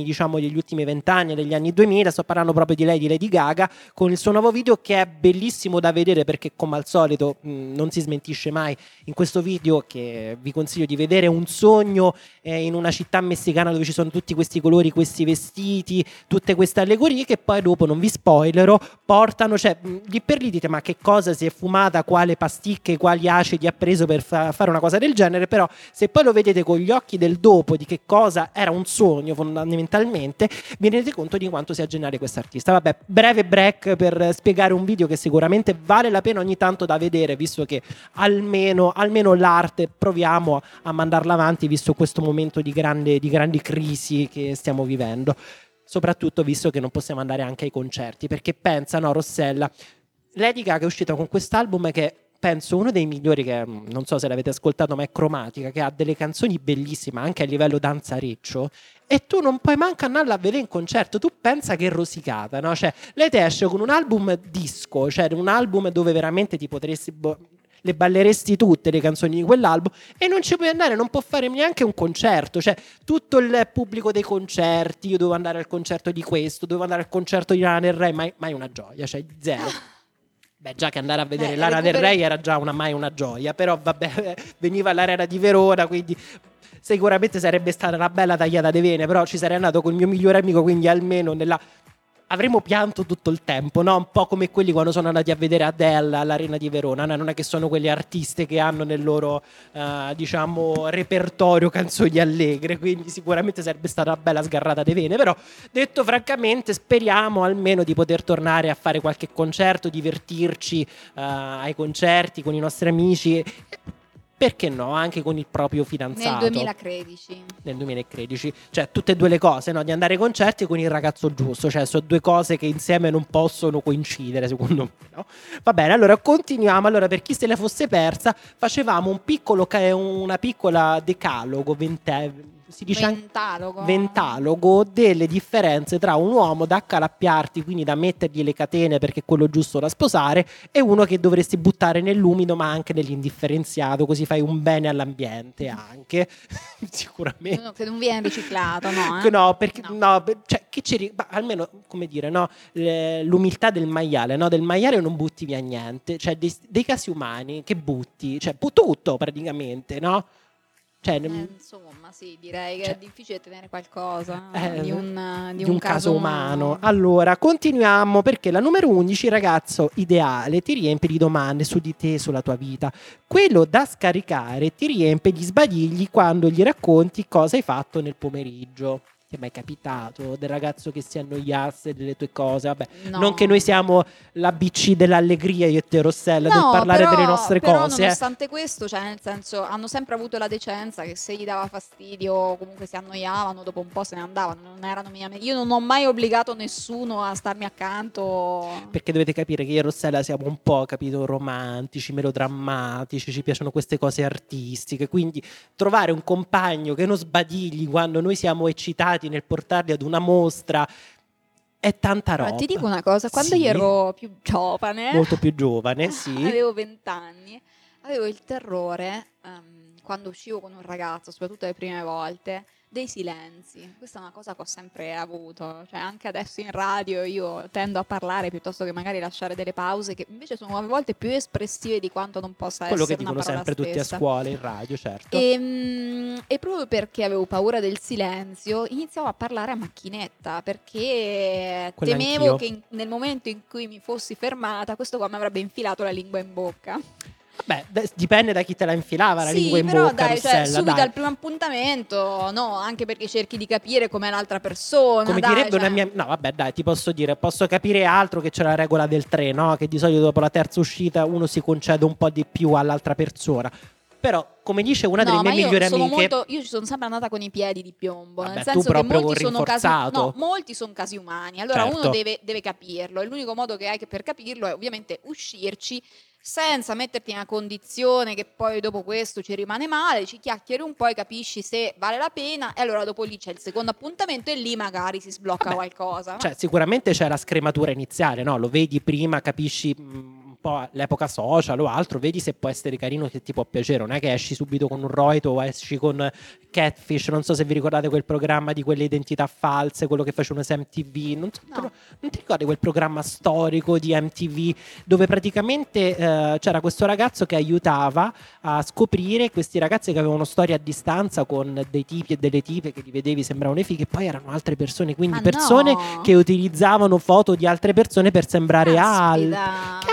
20 anni, degli anni 2000. Sto parlando proprio di lei, di Lady Gaga, con il suo nuovo video, che è bellissimo da vedere, perché come al solito non si smentisce mai in questo video, che vi consiglio di vedere. Un sogno in una città messicana dove ci sono tutti questi colori, questi vestiti, tutte queste allegorie, che poi dopo, non vi spoilerò, portano, cioè lì per lì dite ma che cosa si è fumata, quale pasticche, quali acidi ha preso per fare una cosa del genere. Però se Se poi lo vedete con gli occhi del dopo di che cosa era un sogno fondamentalmente, vi rendete conto di quanto sia geniale quest'artista. Vabbè, breve break per spiegare un video che sicuramente vale la pena ogni tanto da vedere, visto che almeno l'arte proviamo a mandarla avanti, visto questo momento di grandi crisi che stiamo vivendo. Soprattutto visto che non possiamo andare anche ai concerti, perché pensa, no, Rossella, Lady Gaga è uscita con quest'album che penso uno dei migliori, che non so se l'avete ascoltato, ma è Cromatica, che ha delle canzoni bellissime anche a livello danzareccio, e tu non puoi manco andarla a vedere in concerto. Tu pensa che è rosicata, no? Cioè, lei ti esce con un album disco, cioè un album dove veramente ti potresti le balleresti tutte le canzoni di quell'album, e non ci puoi andare, non può fare neanche un concerto. Cioè, tutto il pubblico dei concerti, io dovevo andare al concerto di questo, dovevo andare al concerto di Lana Del Rey, mai una gioia, cioè zero. Beh, già che andare a vedere Lana Del Rey era già mai una gioia, però vabbè, veniva all'Arena di Verona, quindi sicuramente sarebbe stata una bella tagliata di vene, però ci sarei andato con il mio migliore amico, quindi almeno avremmo pianto tutto il tempo, no? Un po' come quelli quando sono andati a vedere Adele all'Arena di Verona, no? Non è che sono quelle artiste che hanno nel loro diciamo repertorio canzoni allegre, quindi sicuramente sarebbe stata una bella sgarrata di vene. Però, detto francamente, speriamo almeno di poter tornare a fare qualche concerto, divertirci ai concerti con i nostri amici, perché no, anche con il proprio fidanzato. Nel 2013. Cioè, tutte e due le cose, no? Di andare ai concerti con il ragazzo giusto. Cioè, sono due cose che insieme non possono coincidere, secondo me, no? Va bene, allora continuiamo. Allora, per chi se la fosse persa, facevamo una piccola decalogo, si dice ventalogo delle differenze tra un uomo da accalappiarti, quindi da mettergli le catene perché è quello giusto da sposare, e uno che dovresti buttare nell'umido ma anche nell'indifferenziato, così fai un bene all'ambiente anche. Sicuramente che non viene riciclato, no? No, perché no, cioè, almeno, come dire, no, l'umiltà del maiale, no? Del maiale non butti via niente, cioè dei casi umani che butti, cioè tutto praticamente, no? Cioè, insomma, sì, direi che è difficile tenere qualcosa di un caso umano. Allora, continuiamo, perché la numero 11, ragazzo ideale, ti riempie di domande su di te, sulla tua vita. Quello da scaricare ti riempie di sbadigli quando gli racconti cosa hai fatto nel pomeriggio. Ti è mai capitato del ragazzo che si annoiasse delle tue cose? Vabbè, no. Non che noi siamo l'ABC dell'allegria, io e te, Rossella, del parlare delle nostre cose. Nonostante questo, cioè, nel senso, hanno sempre avuto la decenza che se gli dava fastidio o comunque si annoiavano, dopo un po' se ne andavano. Non erano io non ho mai obbligato nessuno a starmi accanto. Perché dovete capire che io e Rossella siamo un po', capito, romantici, melodrammatici, ci piacciono queste cose artistiche, quindi trovare un compagno che non sbadigli quando noi siamo eccitati nel portarli ad una mostra è tanta roba. Ma ti dico una cosa, quando io ero più giovane, molto più giovane, sì, avevo 20 anni, avevo il terrore, quando uscivo con un ragazzo, soprattutto le prime volte, dei silenzi. Questa è una cosa che ho sempre avuto, cioè anche adesso in radio io tendo a parlare piuttosto che magari lasciare delle pause che invece sono a volte più espressive di quanto non possa quello essere che dicono una parola sempre stessa. Tutti a scuola in radio, certo. E proprio perché avevo paura del silenzio iniziavo a parlare a macchinetta, perché temevo che nel momento in cui mi fossi fermata questo qua mi avrebbe infilato la lingua in bocca. Beh, dipende da chi te la infilava la lingua in però bocca, dai, Rossella, cioè, subito dai. al primo appuntamento, no, anche perché cerchi di capire com'è l'altra persona. Come direbbe una mia... No, vabbè, dai, ti posso dire, posso capire altro, che c'è la regola del 3, no? Che di solito dopo la terza uscita uno si concede un po' di più all'altra persona. Però, come dice una delle mie migliori amiche... io ci sono sempre andata con i piedi di piombo, vabbè, nel senso che molti sono casi umani. Allora certo. Uno deve capirlo, e l'unico modo che hai per capirlo è ovviamente uscirci senza metterti in una condizione che poi dopo questo ci rimane male, ci chiacchieri un po' e capisci se vale la pena, e allora dopo lì c'è il secondo appuntamento e lì magari si sblocca qualcosa. Cioè, sicuramente c'è la scrematura iniziale, no? Lo vedi prima, capisci un po' l'epoca social o altro, vedi se può essere carino, che ti può piacere. Non è che esci subito con un roito o esci con Catfish, non so se vi ricordate quel programma di quelle identità false, quello che facevano su MTV, non ti ricordi quel programma storico di MTV dove praticamente c'era questo ragazzo che aiutava a scoprire questi ragazzi che avevano storie a distanza con dei tipi e delle tipe che li vedevi, sembravano fighe, e poi erano altre persone, quindi persone che utilizzavano foto di altre persone per sembrare al Catfish.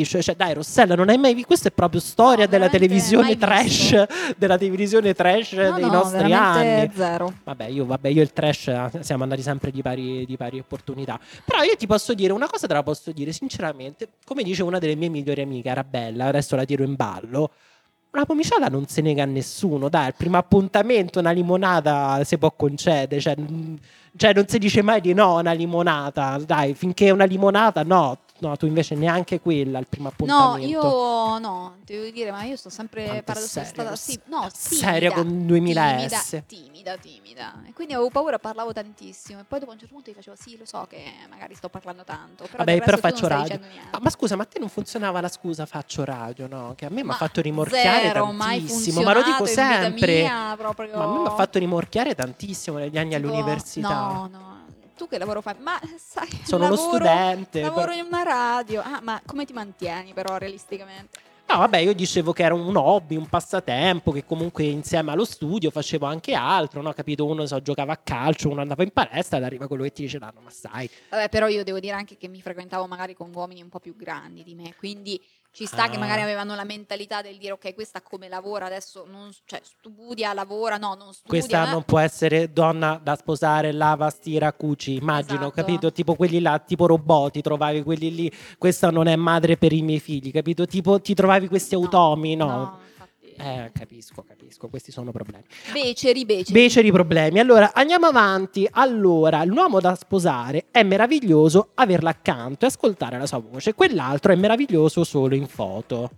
Wish, cioè dai Rossella, non hai mai visto? Questa è proprio storia No, della veramente televisione mai trash, visto. della televisione trash No, dei no, nostri veramente anni. zero. Vabbè, io e il trash siamo andati sempre di pari opportunità. Però io ti posso dire, una cosa te la posso dire sinceramente, come dice una delle mie migliori amiche, Arabella, adesso la tiro in ballo. Una pomiciata non se nega a nessuno, dai, al primo appuntamento una limonata si può concedere, cioè non si dice mai di no a una limonata, dai, finché è una limonata no, tu invece neanche quella al primo No, appuntamento. io no, devo dire, ma io sto sempre Quanto è paradossalmente seria, no, seria con 2000 S. timida. E quindi avevo paura, parlavo tantissimo. E poi dopo a un certo punto gli facevo, sì, lo so che magari sto parlando tanto, però Vabbè, del però resto tu faccio non stai radio. dicendo niente. Ma scusa, ma a te non funzionava la scusa faccio radio, no? Che a me mi ha Ma fatto rimorchiare zero, mai tantissimo, ma lo dico funzionato in vita sempre. mia, proprio. Ma a me mi ha fatto rimorchiare tantissimo negli anni Tipo, all'università. no. Tu che lavoro fai? Ma sai, Sono uno studente. lavoro in una radio. Ah, ma come ti mantieni però realisticamente? No, vabbè, io dicevo che era un hobby, un passatempo, che comunque insieme allo studio facevo anche altro, no? Capito? Uno giocava a calcio, uno andava in palestra ed arriva quello che ti dice, no, ma sai. Vabbè, però io devo dire anche che mi frequentavo magari con uomini un po' più grandi di me, quindi ci sta che magari avevano la mentalità del dire ok, questa come lavora, adesso non, cioè studia, lavora, no, non studia. Questa non può essere donna da sposare, lava, stira, cuci, immagino, Esatto. capito? Tipo quelli là, tipo roboti, trovavi quelli lì, questa non è madre per i miei figli, capito? Tipo ti trovavi questi automi, no? No, infatti. Capisco, questi sono problemi. Beceri. Beceri problemi. Allora, andiamo avanti. Allora, l'uomo da sposare è meraviglioso averla accanto e ascoltare la sua voce. Quell'altro è meraviglioso solo in foto.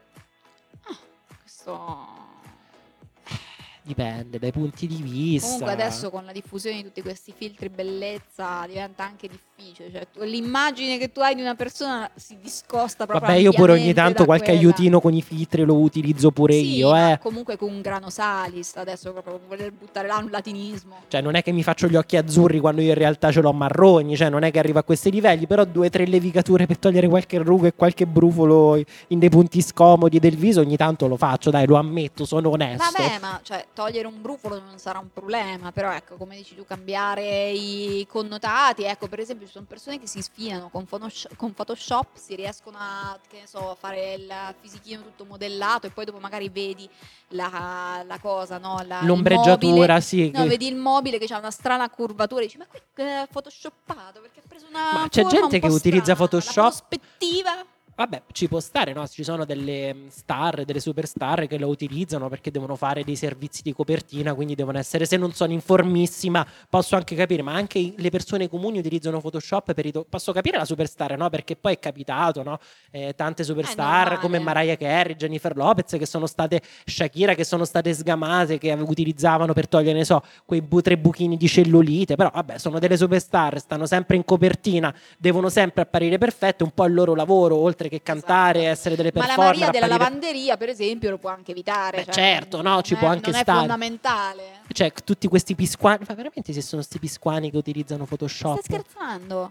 Questo. Dipende dai punti di vista. Comunque adesso con la diffusione di tutti questi filtri bellezza diventa anche difficile, cioè l'immagine che tu hai di una persona si discosta proprio. Vabbè, io pure ogni ampiamente tanto da qualche quella. aiutino con i filtri lo utilizzo pure Sì, io, ma comunque con un grano salis, adesso proprio voler buttare là un latinismo. Cioè non è che mi faccio gli occhi azzurri quando io in realtà ce l'ho marroni, cioè non è che arrivo a questi livelli, però 2 o 3 levigature per togliere qualche ruga e qualche brufolo in dei punti scomodi del viso ogni tanto lo faccio, dai, lo ammetto, sono onesto. Vabbè, ma cioè togliere un brufolo non sarà un problema, però ecco, come dici tu, cambiare i connotati, ecco, per esempio ci sono persone che si sfidano con Photoshop, si riescono a, che ne so, fare il fisichino tutto modellato e poi dopo magari vedi la cosa, no? L'ombreggiatura, sì. No, vedi il mobile che ha una strana curvatura e dici, ma qui è photoshoppato perché ha preso una Ma c'è forma gente un po' che utilizza strana, Photoshop. la prospettiva. Vabbè, ci può stare, no? Ci sono delle star, delle superstar che lo utilizzano perché devono fare dei servizi di copertina, quindi devono essere, se non sono informissima, posso anche capire, ma anche le persone comuni utilizzano Photoshop per posso capire la superstar, no? Perché poi è capitato, no? Tante superstar come Mariah Carey, Jennifer Lopez, che sono state Shakira, che sono state sgamate, che utilizzavano per togliere, ne so, quei 3 buchini di cellulite, però vabbè, sono delle superstar, stanno sempre in copertina, devono sempre apparire perfette, un po' il loro lavoro, oltre che cantare, esatto. essere delle performer. Ma la Maria della lavanderia, per esempio, lo può anche evitare. Beh, cioè, certo, no, ci può anche non stare. È fondamentale. Cioè, tutti questi pisquani, ma veramente esistono questi pisquani che utilizzano Photoshop? Stai scherzando?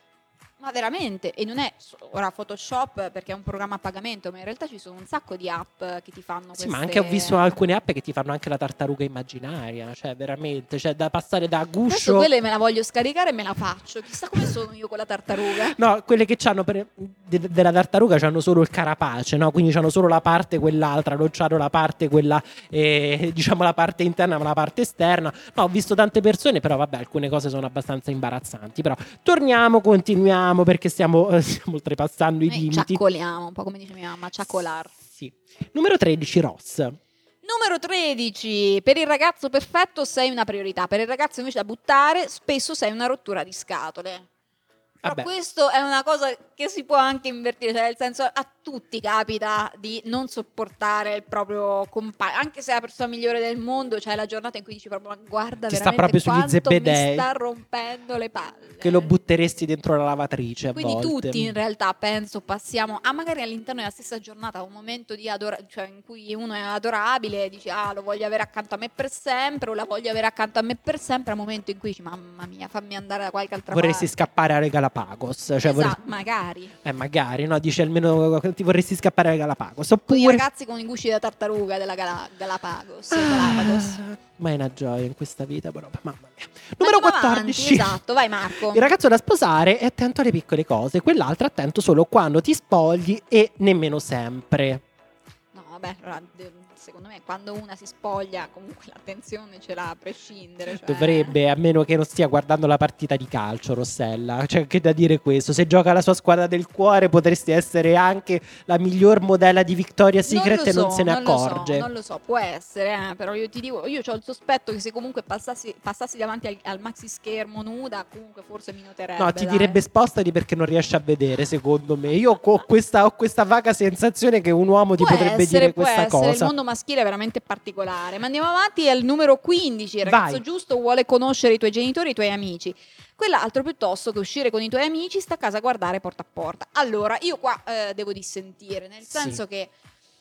Ma veramente, e non è ora Photoshop perché è un programma a pagamento, ma in realtà ci sono un sacco di app che ti fanno queste... Sì, ma anche ho visto alcune app che ti fanno anche la tartaruga immaginaria, cioè veramente, cioè da passare da guscio... Adesso quelle me la voglio scaricare e me la faccio, chissà come sono io con la tartaruga. No, quelle che c'hanno della tartaruga c'hanno solo il carapace, no? Quindi c'hanno solo la parte quell'altra, non c'hanno la parte quella, diciamo la parte interna ma la parte esterna. No, ho visto tante persone, però vabbè, alcune cose sono abbastanza imbarazzanti, però continuiamo perché stiamo oltrepassando i limiti. Ciaccoliamo, un po' come dice mia mamma, ciaccolar. Sì. Numero 13, Ross. Numero 13, per il ragazzo perfetto sei una priorità, per il ragazzo invece da buttare spesso sei una rottura di scatole. Però questo è una cosa che si può anche invertire, cioè nel senso a tutti capita di non sopportare il proprio compagno, anche se è la persona migliore del mondo, c'è la giornata in cui dici proprio guarda ti veramente sta proprio sugli quanto zebedei, mi sta rompendo le palle. Che lo butteresti dentro la lavatrice a Quindi volte. tutti in realtà penso passiamo magari all'interno della stessa giornata un momento di cioè in cui uno è adorabile e dici lo voglio avere accanto a me per sempre o la voglio avere accanto a me per sempre, al momento in cui dici mamma mia fammi andare da qualche altra vorresti parte. Scappare alle Galapagos, cioè magari no, dici almeno ti vorresti scappare alle Galapagos oppure i ragazzi con i gusci da tartaruga della Galapagos. ma è una gioia in questa vita però, mamma mia. Numero Andiamo 14. avanti, esatto, vai Marco. Il ragazzo da sposare è attento alle piccole cose, quell'altro è attento solo quando ti spogli e nemmeno sempre. No, vabbè, allora, secondo me quando una si spoglia comunque l'attenzione ce l'ha a prescindere. Cioè... Dovrebbe, a meno che non stia guardando la partita di calcio, Rossella. C'è che da dire questo. Se gioca la sua squadra del cuore potresti essere anche la miglior modella di Victoria's Secret e non se ne accorge. Non lo so, può essere, però io ti dico, io ho il sospetto che se comunque passassi davanti al maxi schermo nuda, comunque forse mi noterebbe. No, ti direbbe spostati perché non riesci a vedere, secondo me. Io ho questa vaga sensazione che un uomo ti potrebbe dire questa cosa. Il mondo maschile è veramente particolare. Ma andiamo avanti al numero 15. Il ragazzo Vai. giusto vuole conoscere i tuoi genitori e i tuoi amici. Quell'altro, piuttosto che uscire con i tuoi amici, sta a casa a guardare porta a porta. Allora, io qua devo dissentire, nel senso che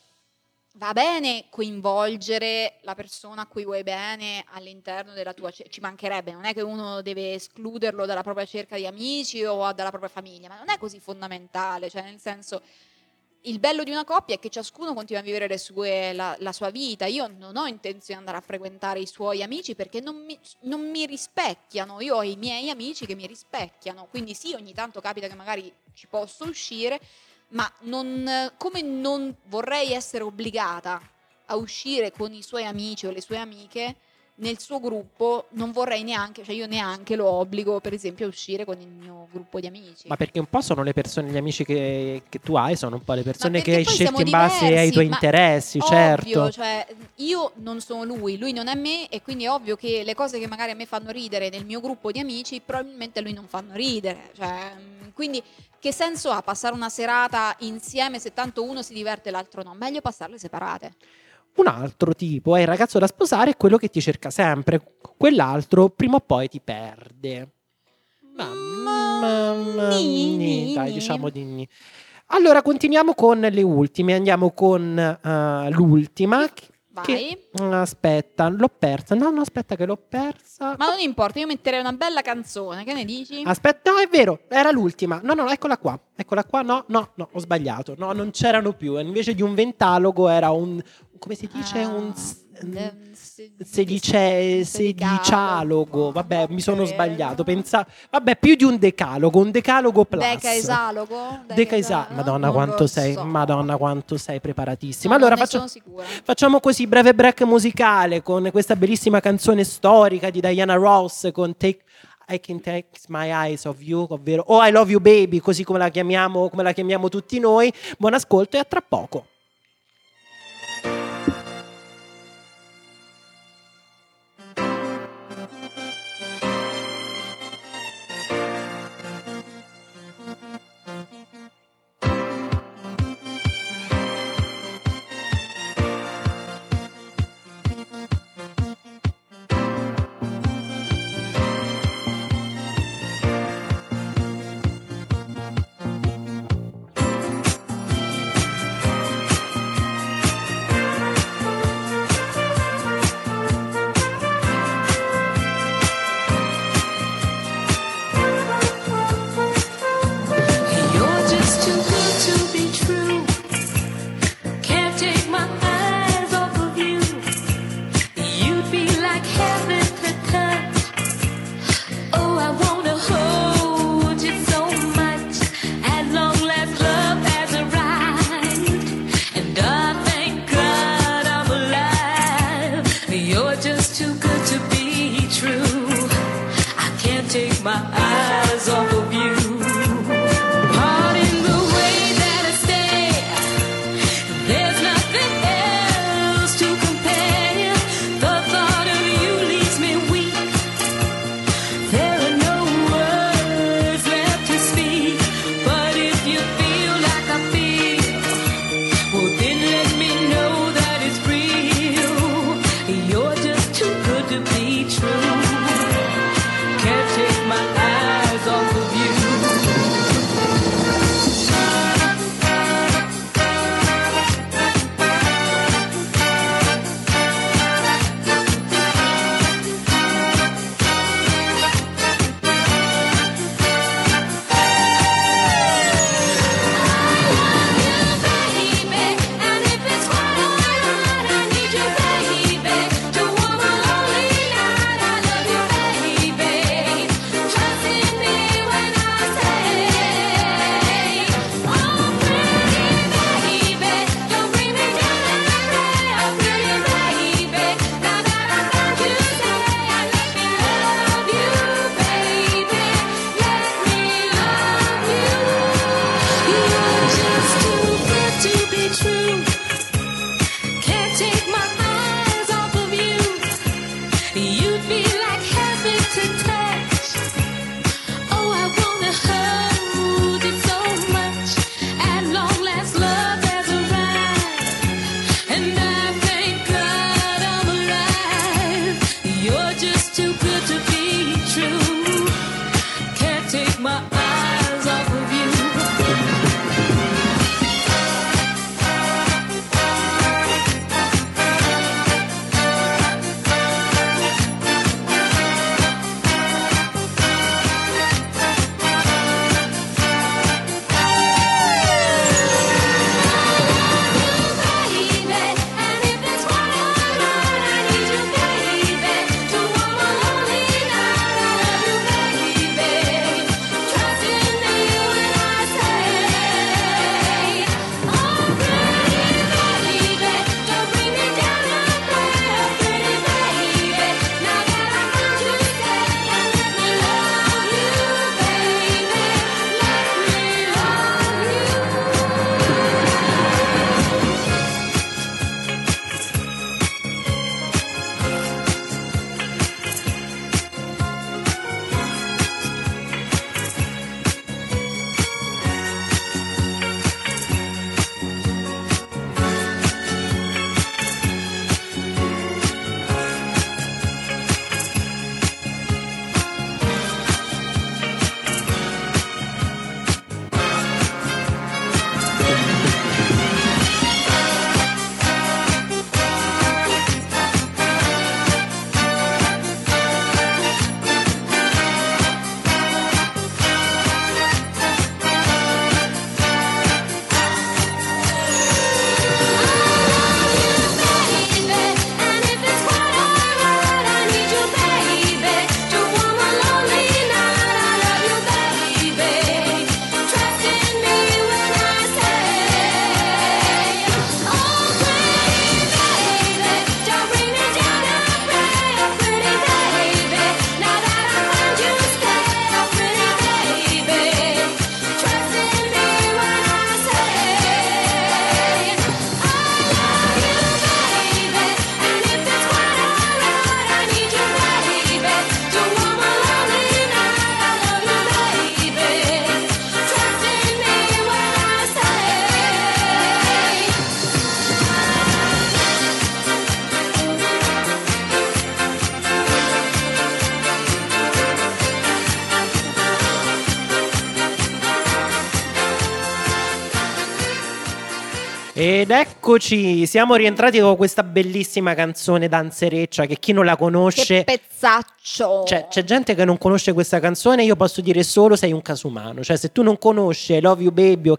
va bene coinvolgere la persona a cui vuoi bene all'interno della tua cerca, ci mancherebbe, non è che uno deve escluderlo dalla propria cerca di amici o dalla propria famiglia, ma non è così fondamentale, cioè nel senso, il bello di una coppia è che ciascuno continua a vivere la sua vita. Io non ho intenzione di andare a frequentare i suoi amici perché non mi rispecchiano. Io ho i miei amici che mi rispecchiano, quindi sì, ogni tanto capita che magari ci posso uscire, ma come non vorrei essere obbligata a uscire con i suoi amici o le sue amiche nel suo gruppo, non vorrei neanche, cioè io neanche lo obbligo per esempio a uscire con il mio gruppo di amici. Ma perché un po' sono le persone, gli amici che tu hai, sono un po' le persone che hai poi scelto siamo in base diversi, ai tuoi ma interessi, ovvio, certo. Cioè, io non sono lui non è me, e quindi è ovvio che le cose che magari a me fanno ridere nel mio gruppo di amici probabilmente a lui non fanno ridere, cioè, quindi che senso ha passare una serata insieme se tanto uno si diverte e l'altro no? Meglio passarle separate. Un altro tipo è il ragazzo da sposare, è quello che ti cerca sempre. Quell'altro prima o poi ti perde. Dai, diciamo di ni. Allora continuiamo con le ultime. Andiamo con l'ultima. Vai. Aspetta, l'ho persa. No, aspetta che l'ho persa. Ma non importa, io metterei una bella canzone. Che ne dici? Aspetta, no, è vero, era l'ultima. No, eccola qua. Eccola qua. No, ho sbagliato. No, non c'erano più. Invece di un ventalogo era un, come si dice? Un sedicalogo. Vabbè, mi sono sbagliato. Vabbè, più di un decalogo plus. Decaesalogo? Madonna, quanto sei. So. Madonna, quanto sei preparatissima. No, Allora sono sicura. facciamo così, breve break musicale con questa bellissima canzone storica di Diana Ross con I Can Take My Eyes Off You, ovvero Oh I Love You Baby, così come la chiamiamo tutti noi. Buon ascolto e a tra poco. You're just too good to be true. Can't take my eyes Ed eccoci, siamo rientrati con questa bellissima canzone danzereccia che chi non la conosce... Che pezzaccio! Cioè, c'è gente che non conosce questa canzone, io posso dire solo sei un caso umano. Cioè, se tu non conosci I Love You Baby o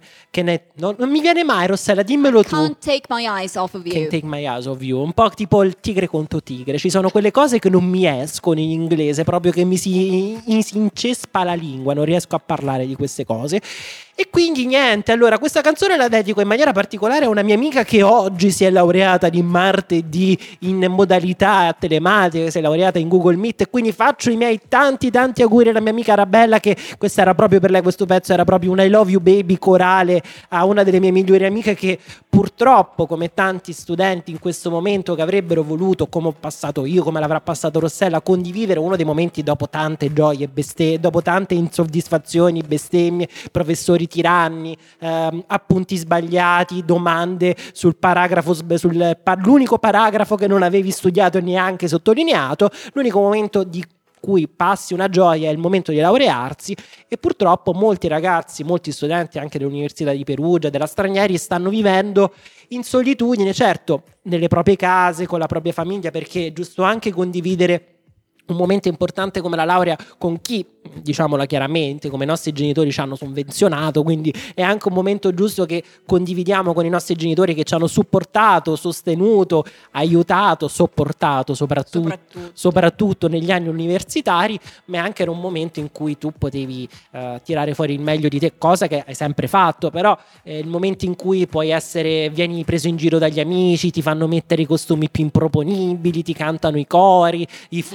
non mi viene mai, Rossella, dimmelo tu. Can't take my eyes off of you. Can't take my eyes off you. Un po' tipo il tigre contro tigre. Ci sono quelle cose che non mi escono in inglese, proprio che mi si incespa la lingua, non riesco a parlare di queste cose. E quindi niente, allora questa canzone la dedico in maniera particolare a una mia amica che oggi si è laureata di martedì in modalità telematica, si è laureata in Google Meet, e quindi faccio i miei tanti auguri alla mia amica Arabella, che questa era proprio per lei, questo pezzo era proprio un I Love You Baby corale a una delle mie migliori amiche che purtroppo, come tanti studenti in questo momento che avrebbero voluto, come ho passato io, come l'avrà passato Rossella, condividere uno dei momenti dopo tante gioie, dopo tante insoddisfazioni, bestemmie, professori tiranni, appunti sbagliati, domande sul paragrafo, l'unico paragrafo che non avevi studiato e neanche sottolineato. L'unico momento di cui passi una gioia è il momento di laurearsi, e purtroppo molti ragazzi, molti studenti anche dell'Università di Perugia, della Stranieri, stanno vivendo in solitudine, certo nelle proprie case, con la propria famiglia, perché è giusto anche condividere un momento importante come la laurea con chi, diciamola chiaramente, come i nostri genitori ci hanno sovvenzionato, quindi è anche un momento giusto che condividiamo con i nostri genitori che ci hanno supportato, sostenuto, aiutato, sopportato soprattutto negli anni universitari, ma anche era un momento in cui tu potevi tirare fuori il meglio di te, cosa che hai sempre fatto, però il momento in cui vieni preso in giro dagli amici, ti fanno mettere i costumi più improponibili, ti cantano i cori,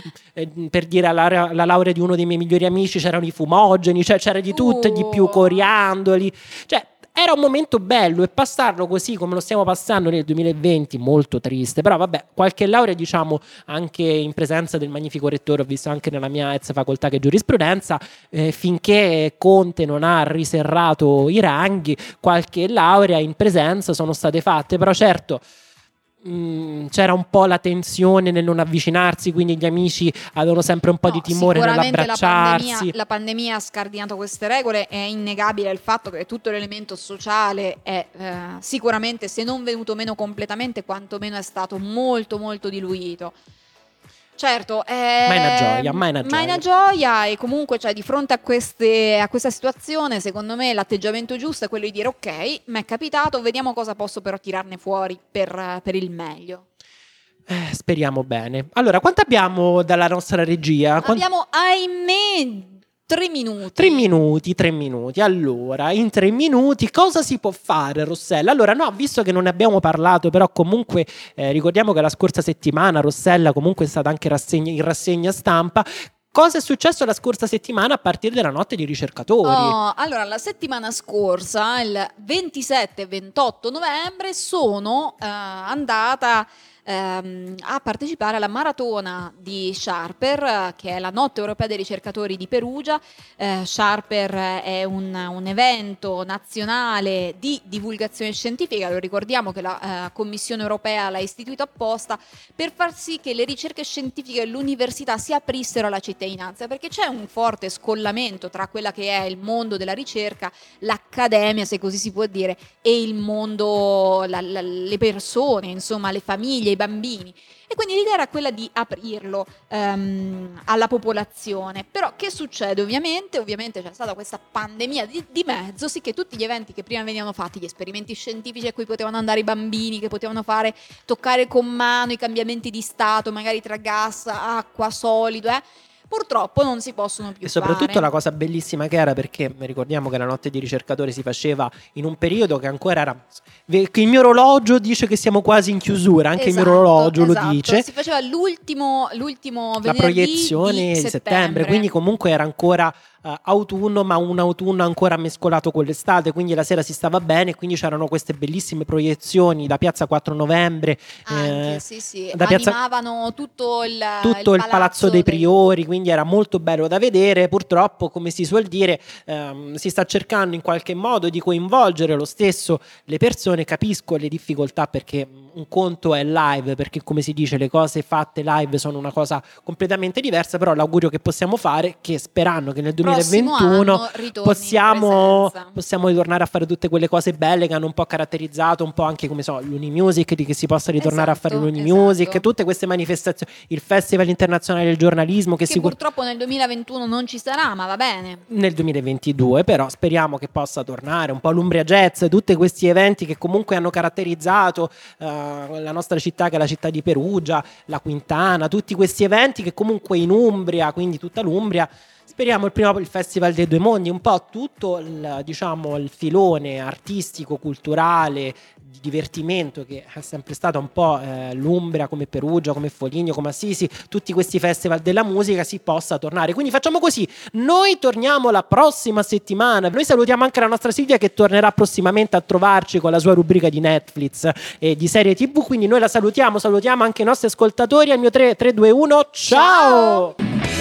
per dire alla laurea di uno dei miei migliori amici c'erano i fumogeni, cioè c'era di tutto e di più, coriandoli, cioè era un momento bello, e passarlo così come lo stiamo passando nel 2020 molto triste. Però vabbè, qualche laurea, diciamo, anche in presenza del magnifico rettore, ho visto anche nella mia ex facoltà che è giurisprudenza, finché Conte non ha riserrato i ranghi, qualche laurea in presenza sono state fatte, però certo c'era un po' la tensione nel non avvicinarsi, quindi gli amici avevano sempre un po' di timore nell'abbracciarsi. La pandemia ha scardinato queste regole. È innegabile il fatto che tutto l'elemento sociale è sicuramente, se non venuto meno completamente, quantomeno è stato molto diluito. Certo, mai una gioia, e comunque, cioè, di fronte a questa situazione, secondo me l'atteggiamento giusto è quello di dire: ok, mi è capitato, vediamo cosa posso però tirarne fuori per il meglio. Speriamo bene. Allora, quanto abbiamo dalla nostra regia? Abbiamo, ahimè, 3 minuti. 3 minuti. Allora, in 3 minuti cosa si può fare, Rossella? Allora, no, visto che non ne abbiamo parlato, però comunque ricordiamo che la scorsa settimana Rossella comunque è stata anche in rassegna stampa. Cosa è successo la scorsa settimana a partire dalla notte dei ricercatori? Allora, la settimana scorsa, il 27 e 28 novembre, sono andata a partecipare alla maratona di Sharper, che è la notte europea dei ricercatori di Perugia. Sharper è un evento nazionale di divulgazione scientifica. Lo ricordiamo che la Commissione europea l'ha istituito apposta per far sì che le ricerche scientifiche e l'università si aprissero alla cittadinanza, perché c'è un forte scollamento tra quella che è il mondo della ricerca, l'accademia, se così si può dire, e il mondo, le persone, insomma, le famiglie, i bambini. E quindi l'idea era quella di aprirlo alla popolazione. Però che succede? Ovviamente c'è stata questa pandemia di mezzo, sì, che tutti gli eventi che prima venivano fatti, gli esperimenti scientifici a cui potevano andare i bambini, che potevano toccare con mano i cambiamenti di stato, magari tra gas, acqua, solido, purtroppo non si possono più fare. E soprattutto fare. la cosa bellissima che era, perché ricordiamo che la notte di ricercatori si faceva in un periodo che ancora era... Il mio orologio dice che siamo quasi in chiusura, anche il mio orologio lo dice. Si faceva l'ultimo venerdì la proiezione di settembre, quindi comunque era ancora autunno, ma un autunno ancora mescolato con l'estate, quindi la sera si stava bene, quindi c'erano queste bellissime proiezioni da Piazza 4 Novembre, sì. Animavano tutto il Palazzo dei Priori, quindi era molto bello da vedere. Purtroppo, come si suol dire, si sta cercando in qualche modo di coinvolgere lo stesso le persone. Capisco le difficoltà, perché un conto è live, perché come si dice le cose fatte live sono una cosa completamente diversa, però l'augurio che possiamo fare è che, sperando che nel 2020 prossimo 2021 anno ritorni in presenza. possiamo ritornare a fare tutte quelle cose belle che hanno un po' caratterizzato un po' anche, come so, l'Unimusic, di che si possa ritornare a fare l'Unimusic, esatto. tutte queste manifestazioni, il Festival Internazionale del Giornalismo che purtroppo nel 2021 non ci sarà, ma va bene. Nel 2022 però speriamo che possa tornare un po' l'Umbria Jazz, tutti questi eventi che comunque hanno caratterizzato la nostra città, che è la città di Perugia, la Quintana, tutti questi eventi che comunque in Umbria, quindi tutta l'Umbria, speriamo il Festival dei Due Mondi, un po' tutto il filone artistico, culturale, di divertimento che è sempre stata un po' l'Umbria, come Perugia, come Foligno, come Assisi, tutti questi festival della musica, si possa tornare. Quindi facciamo così, noi torniamo la prossima settimana, noi salutiamo anche la nostra Silvia che tornerà prossimamente a trovarci con la sua rubrica di Netflix e di serie TV, quindi noi la salutiamo anche i nostri ascoltatori al mio 3, 2, 1, ciao!